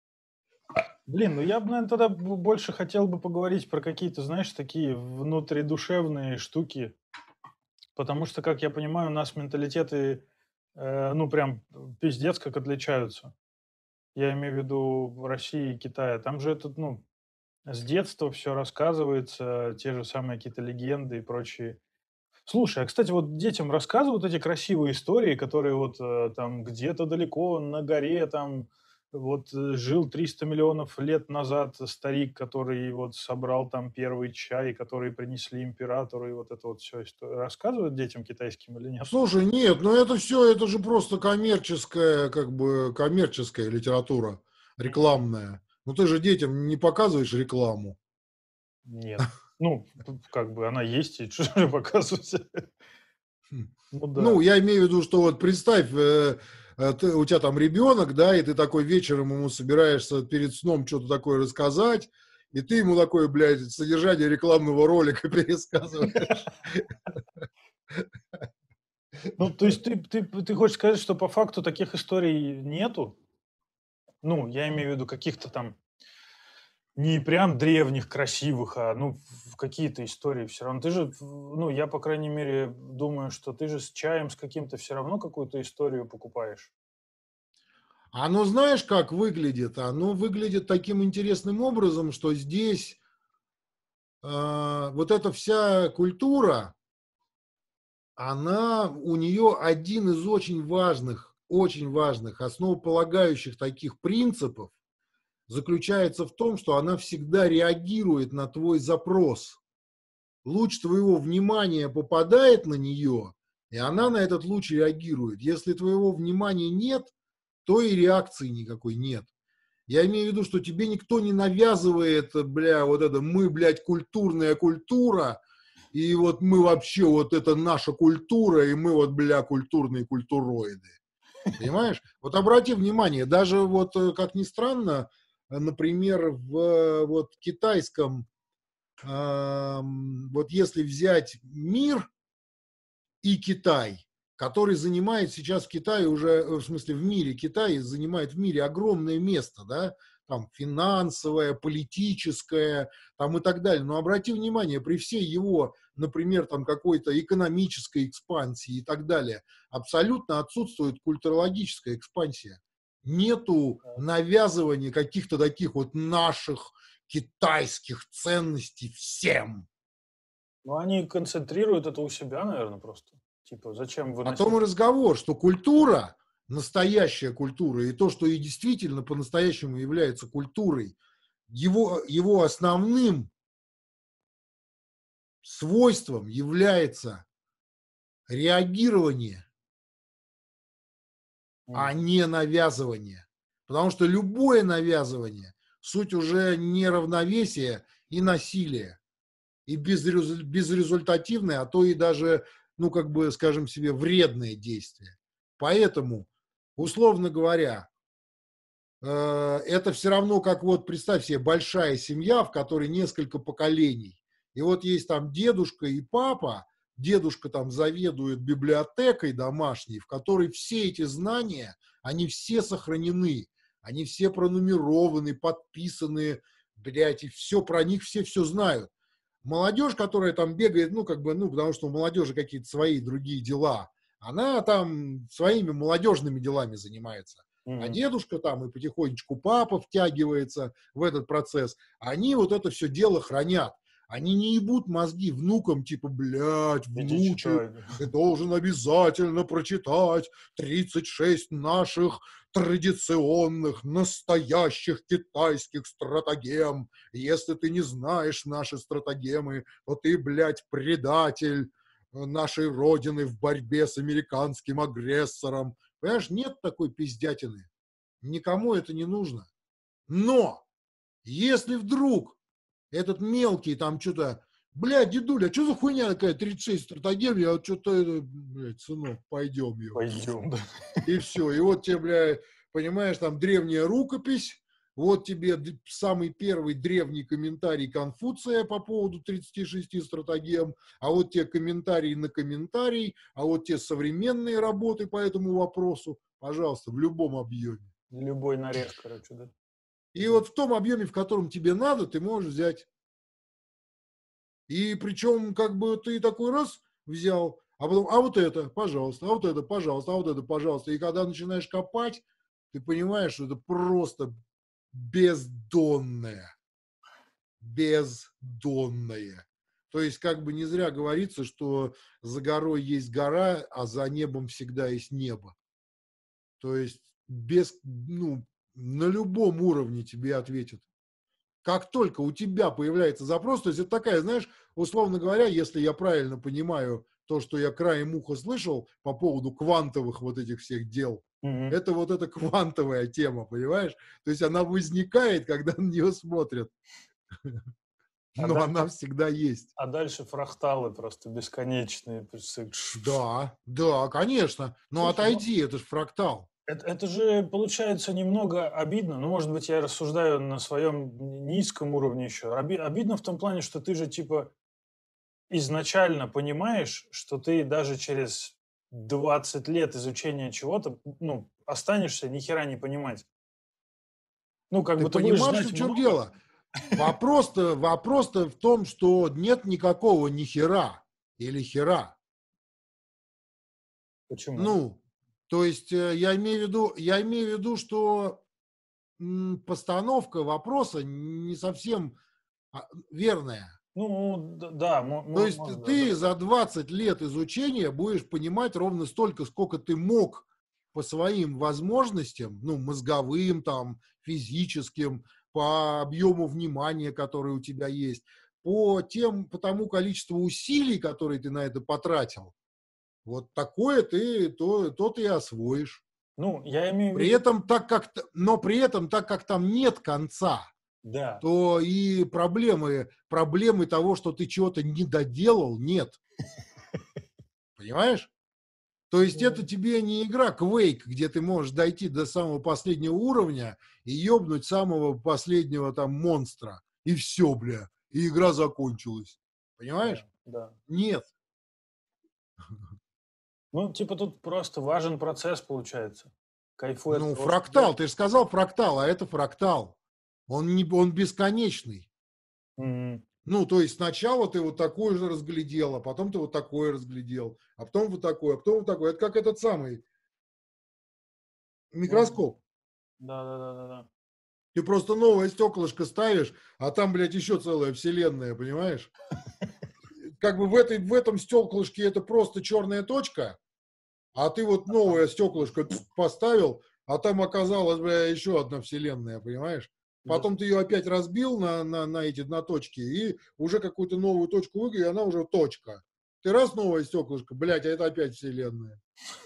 Блин, ну я бы, наверное, тогда б- больше хотел бы поговорить про какие-то, знаешь, такие внутридушевные штуки, потому что, как я понимаю, у нас менталитеты, э, ну, прям пиздец как отличаются. Я имею в виду в России и Китае. Там же это, ну, с детства все рассказывается, те же самые какие-то легенды и прочие. Слушай, а, кстати, вот детям рассказывают эти красивые истории, которые вот э, там где-то далеко на горе там вот э, жил триста миллионов лет назад старик, который вот собрал там первый чай, который принесли императору, и вот это вот все рассказывают детям китайским или нет? Слушай, нет, ну это все, это же просто коммерческая, как бы, коммерческая литература, Мгм. рекламная. Ну ты же детям не показываешь рекламу. Нет. Ну, п- как бы она есть, и что же показывать? Хм. Ну Ну, да. я имею в виду, что вот представь, э, э, ты- у тебя там ребенок, да, и ты такой вечером ему собираешься перед сном что-то такое рассказать, и ты ему такое, блядь, содержание рекламного ролика пересказываешь. Ну, то есть ты, ты, ты хочешь сказать, что по факту таких историй нету? Ну, я имею в виду каких-то там не прям древних, красивых, а, ну, в какие-то истории все равно. Ты же, в ну, я, по крайней мере, думаю, что ты же с чаем с каким-то все равно какую-то историю покупаешь. Оно знаешь, как выглядит? Оно выглядит таким интересным образом, что здесь а, вот эта вся культура, она, у нее один из очень важных, очень важных, основополагающих таких принципов заключается в том, что она всегда реагирует на твой запрос. Луч твоего внимания попадает на нее, и она на этот луч реагирует. Если твоего внимания нет, то и реакции никакой нет. Я имею в виду, что тебе никто не навязывает, бля, вот это мы, блядь, культурная культура, и вот мы вообще, вот это наша культура, и мы вот, бля, культурные культуроиды. Понимаешь? Вот обрати внимание, даже вот, э, как ни странно, э, например, в э, вот китайском, ам, вот если взять мир и Китай, который занимает сейчас в Китае уже, э, в смысле в мире, Китай занимает в мире огромное место, да, там финансовое, политическое, там и так далее. Но обрати внимание, при всей его, например, там какой-то экономической экспансии и так далее, абсолютно отсутствует культурологическая экспансия. Нету навязывания каких-то таких вот наших китайских ценностей всем. Ну, они концентрируют это у себя, наверное, просто. Типа, зачем О том и выносить? разговор, что культура, настоящая культура, и то, что и действительно по-настоящему является культурой, его, его основным свойством является реагирование, а Мгм. не навязывание. Потому что любое навязывание – суть уже неравновесия и насилия, и безрезу- безрезультативное, а то и даже, ну, как бы, скажем себе, вредное действие. Поэтому, условно говоря, э, это все равно, как вот, представь себе, большая семья, в которой несколько поколений. И вот есть там дедушка и папа, дедушка там заведует библиотекой домашней, в которой все эти знания, они все сохранены. они все пронумерованы, подписаны, блядь, и все про них все все знают. Молодежь, которая там бегает, ну, как бы, ну, потому что у молодежи какие-то свои другие дела, она там своими молодежными делами занимается. А Мгм. дедушка там и потихонечку папа втягивается в этот процесс. Они вот это все дело хранят. Они не ебут мозги внукам, типа, блядь, Иди внучек, читай. ты должен обязательно прочитать тридцать шесть наших традиционных, настоящих китайских стратагем. Если ты не знаешь наши стратагемы, то ты, блядь, предатель нашей родины в борьбе с американским агрессором. Понимаешь, нет такой пиздятины. Никому это не нужно. Но если вдруг этот мелкий там что-то, блядь, дедуля, а что за хуйня такая, тридцать шесть стратегем, я вот что-то, блядь, сынок, пойдем, ее. Пойдем, да. И все. И вот тебе, блядь, понимаешь, там древняя рукопись, вот тебе д- самый первый древний комментарий Конфуция по поводу тридцати шести стратегем, а вот те комментарии на комментарий, а вот те современные работы по этому вопросу, пожалуйста, в любом объеме. Любой нарез, короче, да. И вот в том объеме, в котором тебе надо, ты можешь взять. И причем, как бы ты такой раз взял, а потом, а вот это, пожалуйста, а вот это, пожалуйста, а вот это, пожалуйста. И когда начинаешь копать, ты понимаешь, что это просто бездонное, бездонное. То есть, как бы не зря говорится, что за горой есть гора, а за небом всегда есть небо. То есть, без, ну, на любом уровне тебе ответят. Как только у тебя появляется запрос, то есть это такая, знаешь, условно говоря, если я правильно понимаю то, что я краем уха слышал по поводу квантовых вот этих всех дел, Мгм. это вот эта квантовая тема, понимаешь? То есть она возникает, когда на нее смотрят, А но да она всегда есть. а дальше фракталы просто бесконечные. Просто Да, да, конечно. Но Слушай, ну отойди, это же фрактал. это это же получается немного обидно. Ну, может быть, я рассуждаю на своем низком уровне еще. Оби обидно в том плане, что ты же типа изначально понимаешь, что ты даже через двадцать лет изучения чего-то, ну, останешься ни хера не понимать. Ну, как Ты бы ты будешь понимаешь, знать в чем много. дело? Вопрос-то, вопрос-то в том, что нет никакого ни хера или хера. Почему? Ну, то есть э, я имею в виду, я имею в виду, что м, постановка вопроса не совсем а, верная. Ну д да, мо То мо есть может, да, ты да-да. за двадцать лет изучения будешь понимать ровно столько, сколько ты мог по своим возможностям, ну, мозговым, там, физическим, по объему внимания, которое у тебя есть, по тем, по тому количеству усилий, которые ты на это потратил. Вот такое ты, то, то ты и освоишь. Ну, я имею в При виду этом, так как, т- но при этом, так как там нет конца, да. то и проблемы, проблемы того, что ты чего-то не доделал, нет. Понимаешь? То есть это М, тебе не игра Quake, где ты можешь дойти до самого последнего уровня и ёбнуть самого последнего там монстра. И все, бля. И игра закончилась. да, Понимаешь? да. Нет. Ну, типа тут просто важен процесс получается. Кайфуй от Ну, того, что делаешь. фрактал, ты же сказал фрактал, а это фрактал. Он, не, он бесконечный. Мгм. Ну, то есть сначала ты вот такой же разглядел, а потом ты вот такой разглядел, а потом вот такой, а потом вот такой. Это как этот самый Ну микроскоп. да-да-да-да-да. Ты просто новое стеклышко ставишь, а там, блядь, еще целая вселенная, понимаешь? Как бы в, этой, в этом стеклышке это просто черная точка, а ты вот А там новое стеклышко поставил, а там оказалась, бля, еще одна вселенная, понимаешь? да. Потом ты ее опять разбил на, на, на эти на точки, и уже какую-то новую точку выиграл, и она уже точка. Ты раз новое стеклышко, блядь, а это опять вселенная.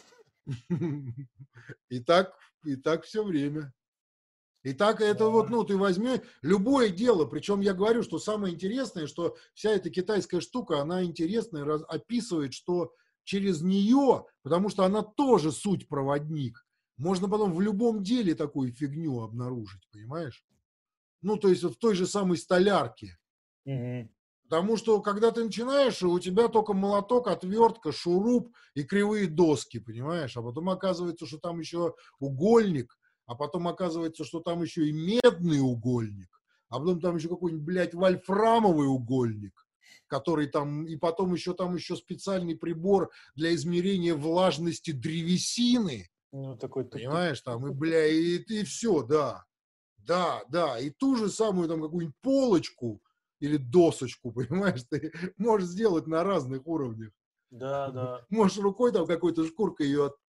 И так, и так все время. И так это вот, Да. ну, ты возьми любое дело, причем я говорю, что самое интересное, что вся эта китайская штука, она интересная, раз, описывает, что через нее, потому что она тоже суть проводник, можно потом в любом деле такую фигню обнаружить, понимаешь? Ну, то есть вот в той же самой столярке. Мгм. Потому что, когда ты начинаешь, у тебя только молоток, отвертка, шуруп и кривые доски, понимаешь? А потом оказывается, что там еще угольник, а потом оказывается, что там еще и медный угольник, а потом там еще какой-нибудь, блядь, вольфрамовый угольник, который там, и потом еще там еще специальный прибор для измерения влажности древесины, Ну, такой понимаешь, там, и, тук-тук-тук-тук. бля, и, и все, да, да, да, и ту же самую там какую-нибудь полочку или досочку, понимаешь, ты можешь сделать на разных уровнях. Да, да. Можешь рукой там какой-то шкуркой ее от...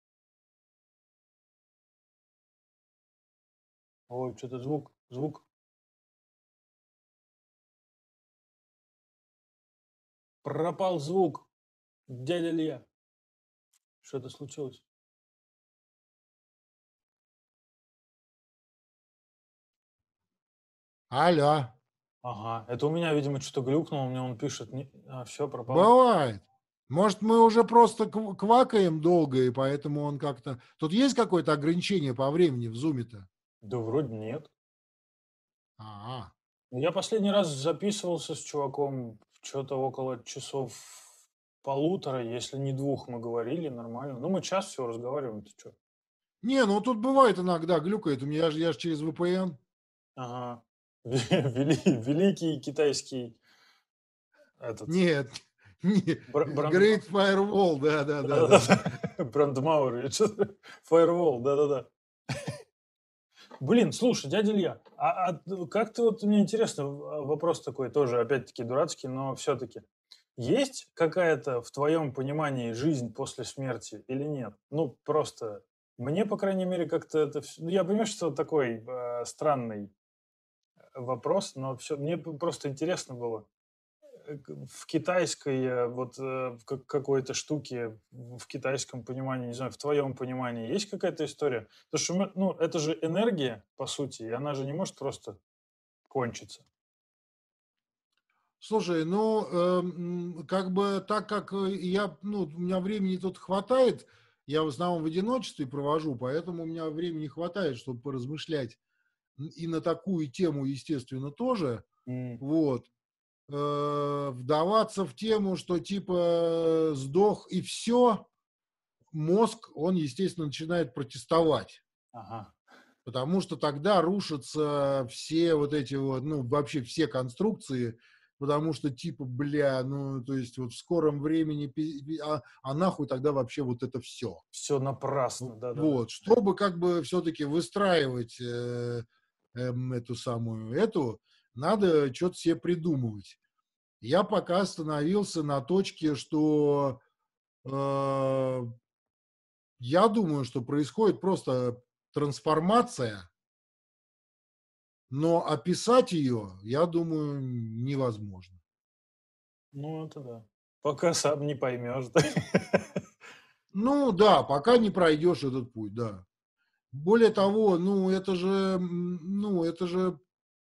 Ой, что-то звук, звук. Пропал звук. Дядя Илья. Что-то случилось. Алло, Ага, это у меня, видимо, что-то глюкнуло, мне он пишет, не... а, все, пропал. бывает. Может, мы уже просто кв- квакаем долго, и поэтому он как-то... Тут есть какое-то ограничение по времени в зуме-то? Да вроде нет. А, Я последний раз записывался с чуваком что-то около часов полутора, если не двух мы говорили, нормально. Ну, мы час все разговариваем, ты что? не, ну тут бывает иногда, глюкает. У меня я же я ж через ви пи эн. Ага. Вели- Великий китайский этот Нет, не, бр- бранд... Great Firewall, да-да-да-да. Да-да-да. Брандмауэр, или что-то. Firewall, да-да-да. Блин, слушай, дядя Илья, а, а т- как ты вот, мне интересно, в- вопрос такой тоже, опять-таки, дурацкий, но все-таки. Есть какая-то, в твоем понимании, жизнь после смерти или нет? Ну, просто мне, по крайней мере, как-то это... вс- Ну, я понимаю, что такой э, странный вопрос, но все, мне п- просто интересно было. Э, к- В китайской э, вот э, в как- какой-то штуке, в китайском понимании, не знаю, в твоем понимании, есть какая-то история? Потому что мы- ну, это же энергия, по сути, и она же не может просто кончиться. Слушай, ну, эм, как бы так как э, я, ну, у меня времени тут хватает, я в основном в одиночестве провожу, поэтому у меня времени хватает, чтобы поразмышлять. Н- И на такую тему, естественно, тоже. М, Вот. Э, Вдаваться в тему, что типа сдох и все, мозг, он, естественно, начинает протестовать. Ага. Потому что тогда рушатся все вот эти вот, ну, вообще все конструкции, потому что типа, бля, ну, то есть вот в скором времени, пи- пи- а, а нахуй тогда вообще вот это все. Все напрасно, да-да-да. Вот, чтобы как бы все-таки выстраивать э, эм, эту самую, эту, надо что-то себе придумывать. Я пока остановился на точке, что э, я думаю, что происходит просто трансформация. Но описать ее, я думаю, невозможно. Ну, это да. Пока сам не поймешь, да. Ну да, пока не пройдешь этот путь, да. Более того, ну это же, м, ну это же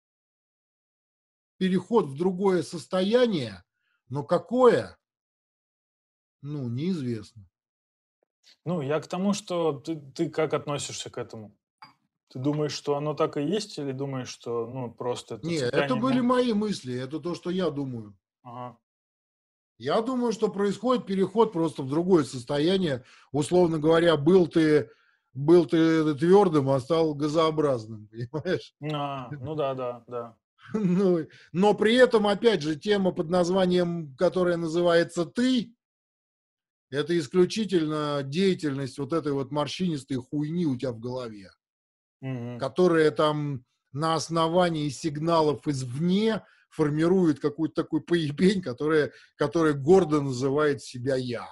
переход в другое состояние, но какое, ну неизвестно. Ну, я к тому, что ты, ты как относишься к этому? Ты думаешь, что оно так и есть, или думаешь, что, ну, просто это Не, это цепляне были мо- мои мысли, это то, что я думаю. Ага. Я думаю, что происходит переход просто в другое состояние. Условно говоря, был ты, был ты твердым, а стал газообразным, понимаешь? А, ну да, да, да. Ну, но при этом, опять же, тема под названием, которая называется «ты», это исключительно деятельность вот этой вот морщинистой хуйни у тебя в голове, Мгм. которая там на основании сигналов извне формирует какую-то такую поебень, которая, которая гордо называет себя «я».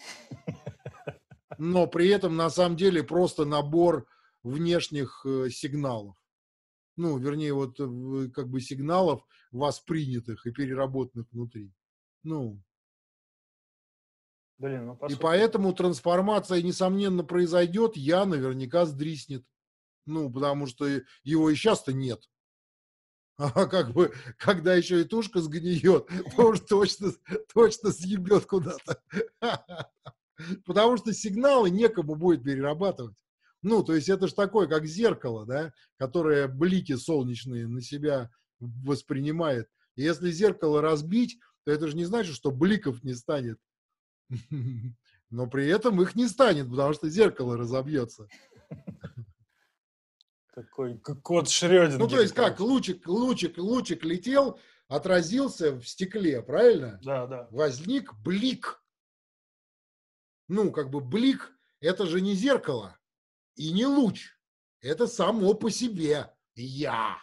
Но при этом на самом деле просто набор внешних э, сигналов. Ну, вернее, вот э, как бы сигналов, воспринятых и переработанных внутри. Ну, Блин, ну по и сути, да. поэтому трансформация, несомненно, произойдет, я наверняка сдриснет. Ну, потому что его и сейчас-то нет. А как бы, когда еще и тушка сгниет, то уж точно, точно съебет куда-то. Потому что сигналы некому будет перерабатывать. Ну, то есть это же такое, как зеркало, да, которое блики солнечные на себя воспринимает. И если зеркало разбить, то это же не значит, что бликов не станет. Но при этом их не станет, потому что зеркало разобьется. Такой к- кот Ну, то Шрёдингера, есть как, короче. лучик, лучик, лучик летел, отразился в стекле, правильно? Да, да. Возник блик. Ну, как бы блик – это же не зеркало и не луч. Это само по себе я.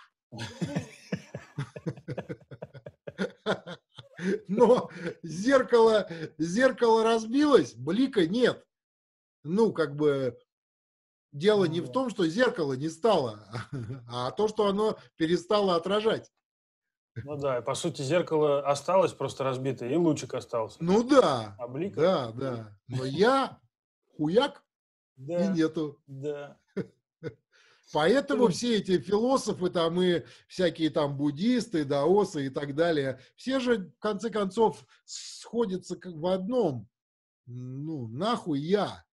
Но зеркало, зеркало разбилось, блика нет. Ну, как бы дело Ну не в да. том, что зеркало не стало, а то, что оно перестало отражать. Ну да, и по сути зеркало осталось просто разбитое, и лучик остался. Ну да, А блика да, нет. да. Но я хуяк и Да, нету. да. Поэтому Блин, все эти философы там и всякие там буддисты, даосы и так далее, все же в конце концов сходятся как в одном. Ну, нахуй я.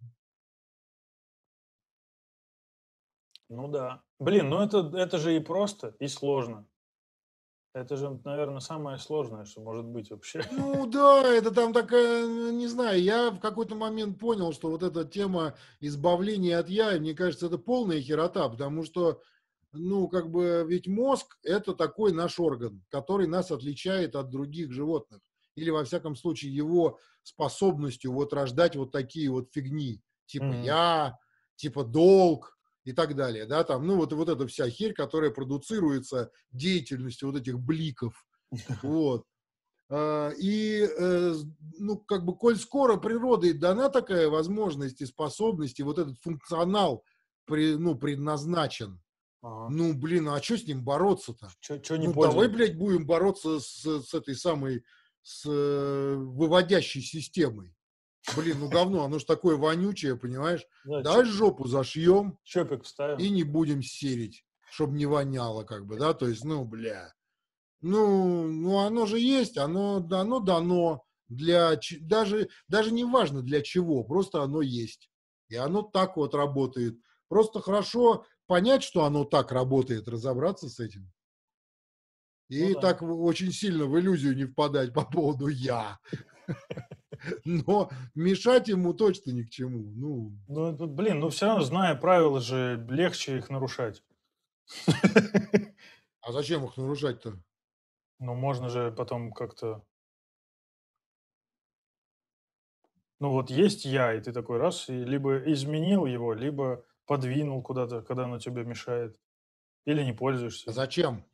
ну да. Блин, ну это, это же и просто, и сложно. Это же, наверное, самое сложное, что может быть вообще. Ну да, это там такая, ну, не знаю, я в какой-то момент понял, что вот эта тема избавления от я, мне кажется, это полная херота, потому что, ну, как бы, ведь мозг – это такой наш орган, который нас отличает от других животных. Или, во всяком случае, его способностью вот рождать вот такие вот фигни, типа Мгм. я, типа долг и так далее, да, там, ну, вот, вот эта вся херь, которая продуцируется деятельностью вот этих бликов, вот. А, И, э, с- ну, как бы, коль скоро природой дана такая возможность и способность, и вот этот функционал при, ну, предназначен, Ага. ну, блин, а что с ним бороться-то? Че не Ну, давай, пользоваться? блядь, будем бороться с, с этой самой, с э, выводящей системой. Блин, ну, говно, оно ж такое вонючее, понимаешь? Да, Давай жопу зашьем чопик и вставим. не будем серить, чтобы не воняло, как бы, да, то есть, ну, бля. Ну, ну оно же есть, оно, да, оно дано для, ч- даже, даже не важно для чего, просто оно есть. И оно так вот работает. Просто хорошо понять, что оно так работает, разобраться с этим. Ну И да. так в- очень сильно в иллюзию не впадать по поводу «я». Но мешать ему точно ни к чему. Ну, Ну, это, блин, ну все равно, зная правила же, легче их нарушать. а зачем их нарушать-то? Ну, можно же потом как-то... Ну, вот есть я, и ты такой раз, и либо изменил его, либо подвинул куда-то, когда оно тебе мешает, или не пользуешься А им. зачем?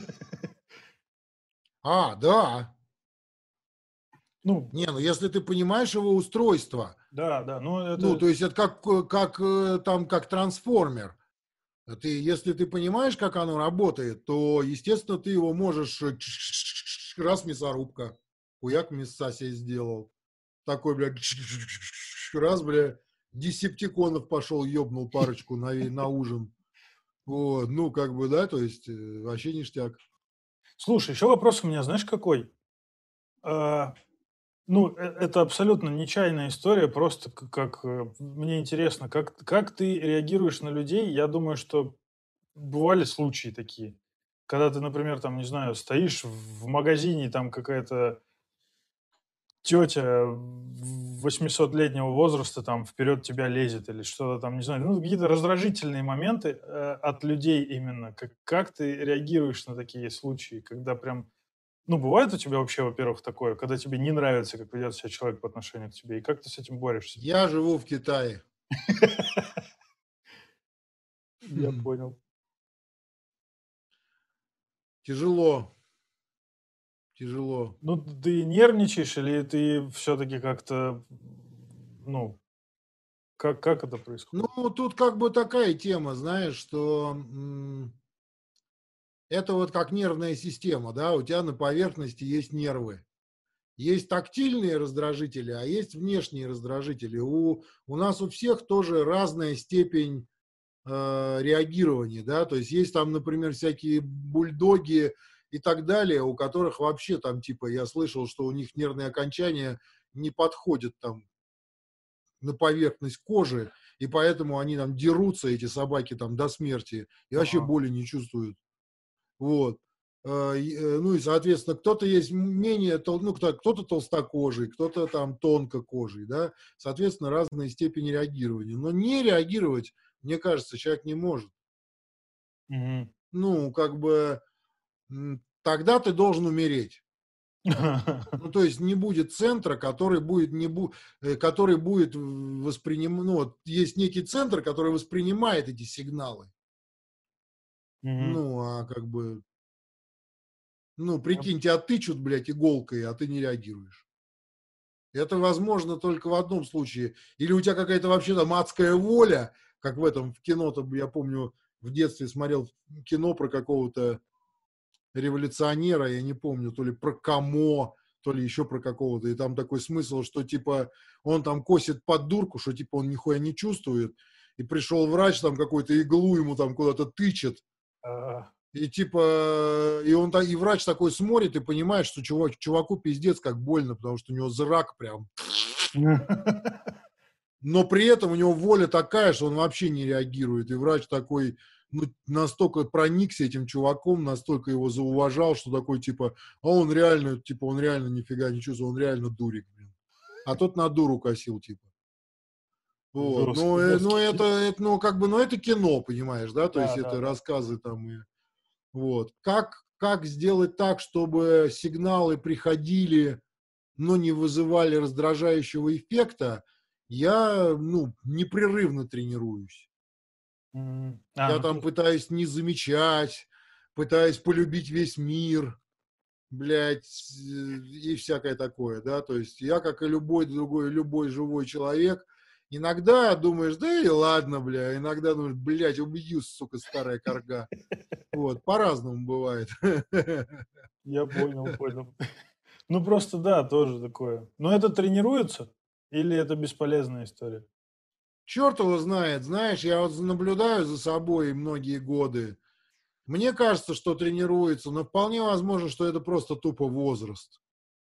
А, да. Ну, Не, ну если ты понимаешь его устройство, да, да, ну ну, это... то есть это как, э, как э, там, как трансформер. Ты, если ты понимаешь, как оно работает, то, естественно, ты его можешь э, раз мясорубка, хуяк мяса себе сделал. Такой, бля, раз, бля, десептиконов пошел, ёбнул парочку на, на ужин. Вот, ну, как бы, да, то есть э, вообще ништяк. Слушай, еще вопрос у меня, знаешь, какой? А, ну, э это абсолютно нечаянная история, просто к как, э, мне интересно, как как ты реагируешь на людей? Я думаю, что бывали случаи такие, когда ты, например, там, не знаю, стоишь в магазине, и там какая-то тетя восьмисотлетнего возраста там вперед тебя лезет или что-то там, не знаю, ну, какие-то раздражительные моменты, э, от людей именно. Как как ты реагируешь на такие случаи, когда прям ну, бывает у тебя вообще, во-первых, такое, когда тебе не нравится, как ведет себя человек по отношению к тебе, и как ты с этим борешься? Я живу в Китае. Я понял. Тяжело, тяжело. Ну, ты нервничаешь или ты все-таки как-то, ну, как, как это Ну, происходит? тут как бы такая тема, знаешь, что это вот как нервная система, да, у тебя на поверхности есть нервы. Есть тактильные раздражители, а есть внешние раздражители. У, у нас у всех тоже разная степень э, реагирования, да, то есть есть там, например, всякие бульдоги и так далее, у которых вообще там, типа, я слышал, что у них нервные окончания не подходят там на поверхность кожи, и поэтому они там дерутся, эти собаки, там, до смерти, и вообще Ага. боли не чувствуют. Вот. Э, и, э, Ну и, соответственно, кто-то есть менее, тол- ну, кто- кто-то толстокожий, кто-то там тонкокожий, да, соответственно, разные степени реагирования. Но не реагировать, мне кажется, человек не может. Мгм. Ну, как бы, м, тогда ты должен умереть. Ну, то есть не будет центра, который будет не бу э, который будет восприним ну, вот есть некий центр, который воспринимает эти сигналы. Мгм. Ну, а как бы, ну, Я прикинь, тебя тычут, блядь, иголкой, а ты не реагируешь. Это возможно только в одном случае. Или у тебя какая-то вообще там адская воля, как в этом, в кино-то, я помню, в детстве смотрел кино про какого-то революционера, я не помню, то ли про Камо, то ли еще про какого-то. И там такой смысл, что типа он там косит под дурку, что типа он нихуя не чувствует. И пришел врач, там какую-то иглу ему там куда-то тычет. а, И типа, и он так, и врач такой смотрит и понимает, что чувак, чуваку пиздец как больно, потому что у него зрак прям. Но при этом у него воля такая, что он вообще не реагирует. И врач такой, ну, настолько проникся этим чуваком, настолько его зауважал, что такой, типа, а он реально, типа, он реально нифига не чувствует, он реально дурик, блин. А тот на дуру косил, типа. Вот. Жёст Ну, э, ну, это, жёсткий. это, ну, как бы, ну, это кино, понимаешь, да, то есть это Да-да-да. рассказы там и вот. Как, как сделать так, чтобы сигналы приходили, но не вызывали раздражающего эффекта, я, ну, непрерывно тренируюсь. М. А, Я ну там ты пытаюсь не замечать, пытаюсь полюбить весь мир, блядь, э, и всякое такое, да, то есть я, как и любой другой, любой живой человек, иногда думаешь, да и ладно, бля, иногда думаешь, блядь, убью, сука, старая корга. Вот, по-разному бывает. я понял, понял. Ну, просто да, тоже такое. Но это тренируется или это бесполезная история? Черт его знает, знаешь, я вот наблюдаю за собой многие годы. Мне кажется, что тренируется, но вполне возможно, что это просто тупо возраст.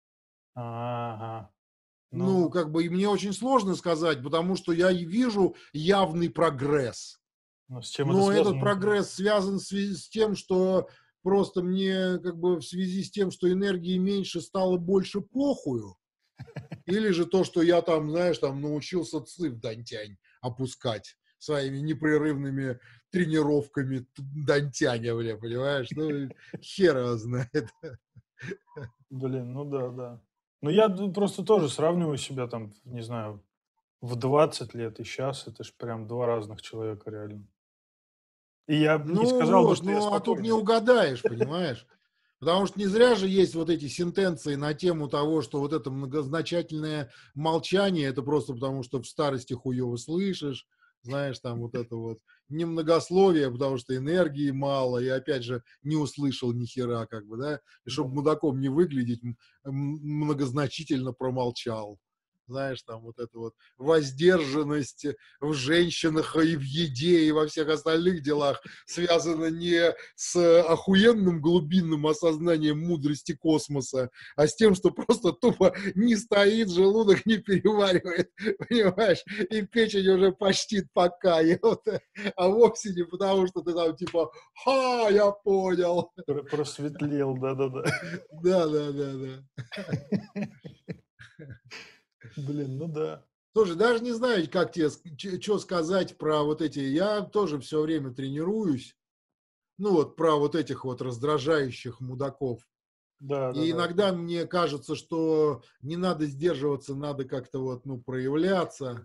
Ага. Ну, Ну как бы и мне очень сложно сказать, потому что я и вижу явный прогресс. ну, с чем это Но этот связано, интересно? прогресс связан в связи с тем, что просто мне как бы в связи с тем, что энергии меньше, стало больше похую. Или же то, что я там, знаешь, там научился ци в дантянь опускать своими непрерывными тренировками т- дантяня, бля, понимаешь? Ну, хер его знает. Блин, ну да, да. Ну, я д просто тоже сравниваю себя там, не знаю, в двадцать лет и сейчас. Это ж прям два разных человека реально. И я б не Ну сказал бы, вот, что я ну а тут не спокойный. угадаешь, понимаешь? Потому что не зря же есть вот эти сентенции на тему того, что вот это многозначительное молчание, это просто потому, что в старости хуево слышишь, знаешь, там вот это вот немногословие, потому что энергии мало, и опять же не услышал ни хера, как бы, да, и чтобы Да. мудаком не выглядеть, м- м- многозначительно промолчал. Знаешь, там вот это вот воздержанность в женщинах и в еде и во всех остальных делах связана не с охуенным глубинным осознанием мудрости космоса, а с тем, что просто тупо не стоит, желудок не переваривает, понимаешь, и печень уже почти покаивает, а вовсе не потому, что ты там типа, ха, я понял. Про просветлел, да-да-да. Да, да, да, да. Блин, ну да. Слушай, даже не знаю, как тебе, что сказать про вот эти, я тоже все время тренируюсь, ну вот про вот этих вот раздражающих мудаков. И Да-да-да. иногда мне кажется, что не надо сдерживаться, надо как-то вот, ну, проявляться.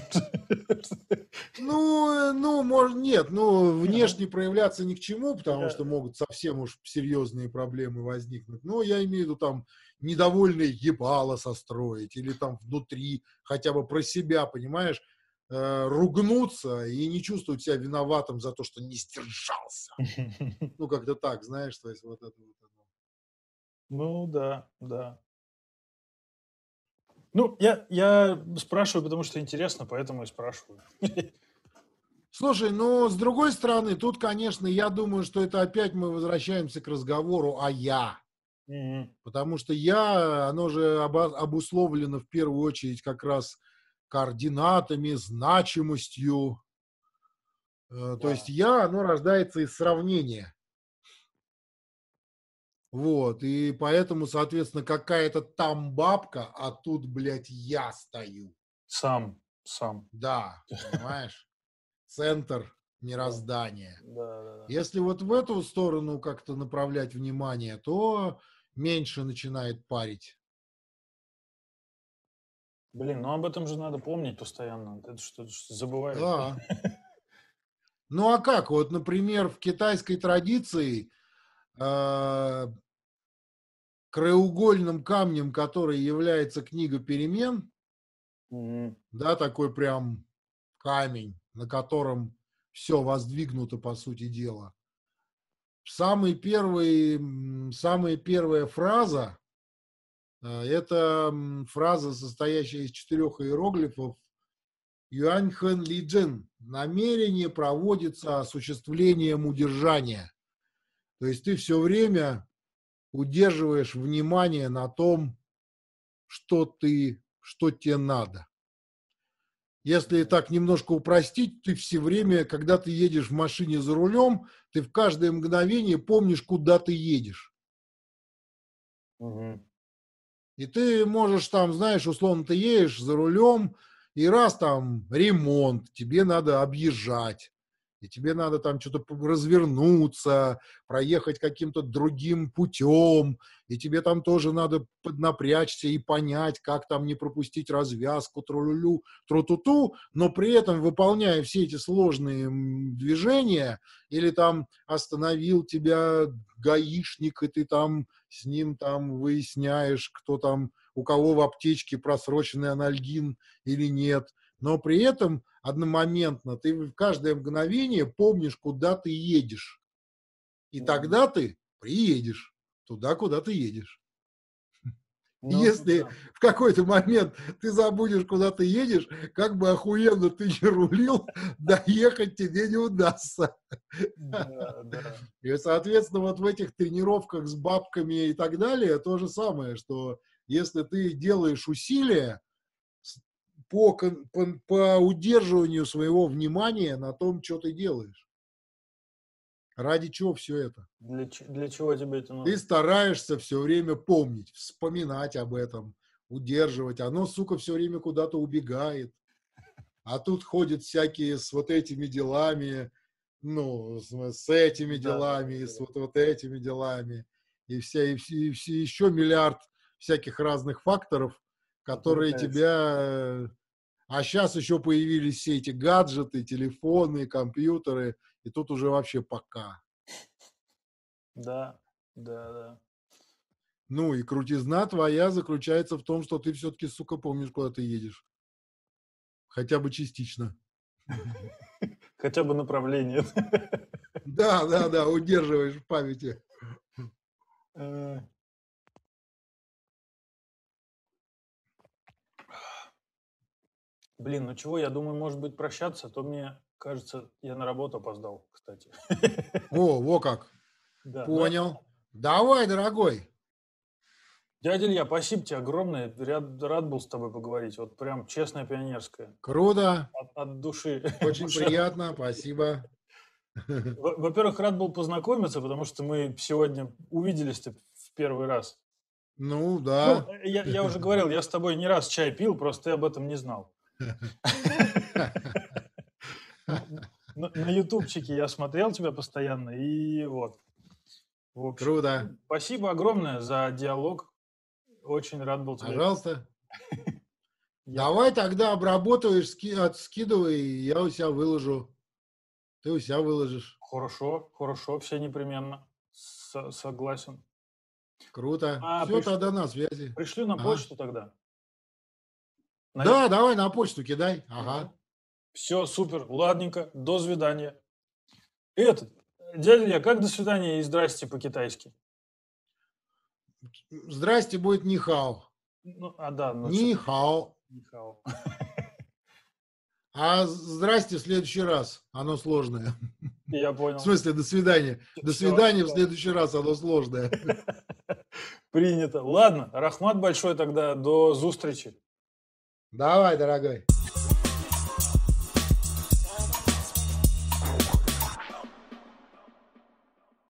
Ну, э, ну, может, нет, ну, Не, ну внешне проявляться ни к чему, потому я что могут совсем уж серьезные проблемы возникнуть. Но я имею в виду там недовольное ебало состроить или там внутри хотя бы про себя, понимаешь, э, ругнуться и не чувствовать себя виноватым за то, что не сдержался. Ну, как-то так, знаешь, то есть вот это вот. оно. Ну да, да. Ну, я я спрашиваю, потому что интересно, поэтому и спрашиваю. Слушай, ну, с другой стороны, тут, конечно, я думаю, что это опять мы возвращаемся к разговору о «я». Мгм. Потому что «я», оно же оба- обусловлено в первую очередь как раз координатами, значимостью. Э, То есть Да. «я», оно рождается из сравнения. Вот, и поэтому, соответственно, какая-то там бабка, а тут, блядь, я стою. Сам, сам. Да, понимаешь? Центр. мироздания. Да, да, да. Если вот в эту сторону как-то направлять внимание, то меньше начинает парить. Блин, ну об этом же надо помнить постоянно. Это что, что забываешь? Да. Ну а как? Вот, например, в китайской традиции э, краеугольным камнем, который является книга перемен, Мгм. да, такой прям камень, на котором все воздвигнуто, по сути дела. Самый первый, м, самая первая фраза, э, это м, фраза, состоящая из четырех иероглифов Юаньхэн Лиджин. Намерение проводится осуществлением удержания. То есть ты все время удерживаешь внимание на том, что ты, что тебе надо. Если так немножко упростить, ты все время, когда ты едешь в машине за рулем, ты в каждое мгновение помнишь, куда ты едешь. Мгм. И ты можешь там, знаешь, условно, ты едешь за рулем, и раз там ремонт, тебе надо объезжать, и тебе надо там что-то развернуться, проехать каким-то другим путем, и тебе там тоже надо поднапрячься и понять, как там не пропустить развязку, тру-лю-лю, тру-ту-ту, но при этом, выполняя все эти сложные м, движения, или там остановил тебя гаишник, и ты там с ним там выясняешь, кто там, у кого в аптечке просроченный анальгин или нет, но при этом одномоментно ты в каждое мгновение помнишь, куда ты едешь. И Мгм. тогда ты приедешь туда, куда ты едешь. Ну, Если да. в какой-то момент ты забудешь, куда ты едешь, как бы охуенно ты не рулил, доехать тебе не удастся. Да, да. И, соответственно, вот в этих тренировках с бабками и так далее то же самое, что если ты делаешь усилия с- по, кон- по, по удерживанию своего внимания на том, что ты делаешь, ради чего все это? Для, ч- для чего тебе это Ты нужно? стараешься все время помнить, вспоминать об этом, удерживать. Оно, сука, все время куда-то убегает. А тут ходят всякие с вот этими делами, ну, с, с этими Да, да, делами, да, и да, с да. вот, вот этими делами, и, вся, и, все, и все, еще миллиард всяких разных факторов, которые Отвлекается. тебя... А сейчас еще появились все эти гаджеты, телефоны, компьютеры, и тут уже вообще пока. Да, да, да. Ну и крутизна твоя заключается в том, что ты все-таки, сука, помнишь, куда ты едешь. Хотя бы частично. Хотя бы направление. Да, да, да, удерживаешь в памяти. Э, Блин, ну чего, я думаю, может быть, прощаться, а то мне кажется, я на работу опоздал, кстати. О, во как. Да, ну это Понял. Давай, дорогой. дядя Илья, спасибо тебе огромное. Ряд, рад был с тобой поговорить. Вот прям честная пионерская. Круто. От, от души. Очень Душевно. приятно. Спасибо. Во- Во-первых, рад был познакомиться, потому что мы сегодня увиделись в первый раз. Ну, Ну, да. э, я, я уже говорил, я с тобой не раз чай пил, просто ты об этом не знал. Ну, на, на ютубчике я смотрел тебя постоянно, и вот. В общем, Круто. ну, спасибо огромное за диалог. Очень рад был тебя. Пожалуйста. Я Давай тогда обработаешь, ски, от- скидывай, и я у себя выложу. Ты у себя выложишь. хорошо, хорошо, все непременно. Со- согласен. Круто. А, Все пришлю, тогда на связи. пришлю на Ага. почту тогда. Да, давай на почту кидай. Ага. Все, супер, ладненько, до свидания. Этот, дядя Илья, как до свидания и здрасте по-китайски? Здрасте будет нихао. Ну, а да, ну что-то Нихао. Нихао. А здрасте в следующий раз. Оно сложное. Я В понял. смысле, до свидания. До Все, свидания в следующий раз. Оно сложное. принято. Ладно, Рахмат большой тогда, до зустрічі. Давай, дорогой.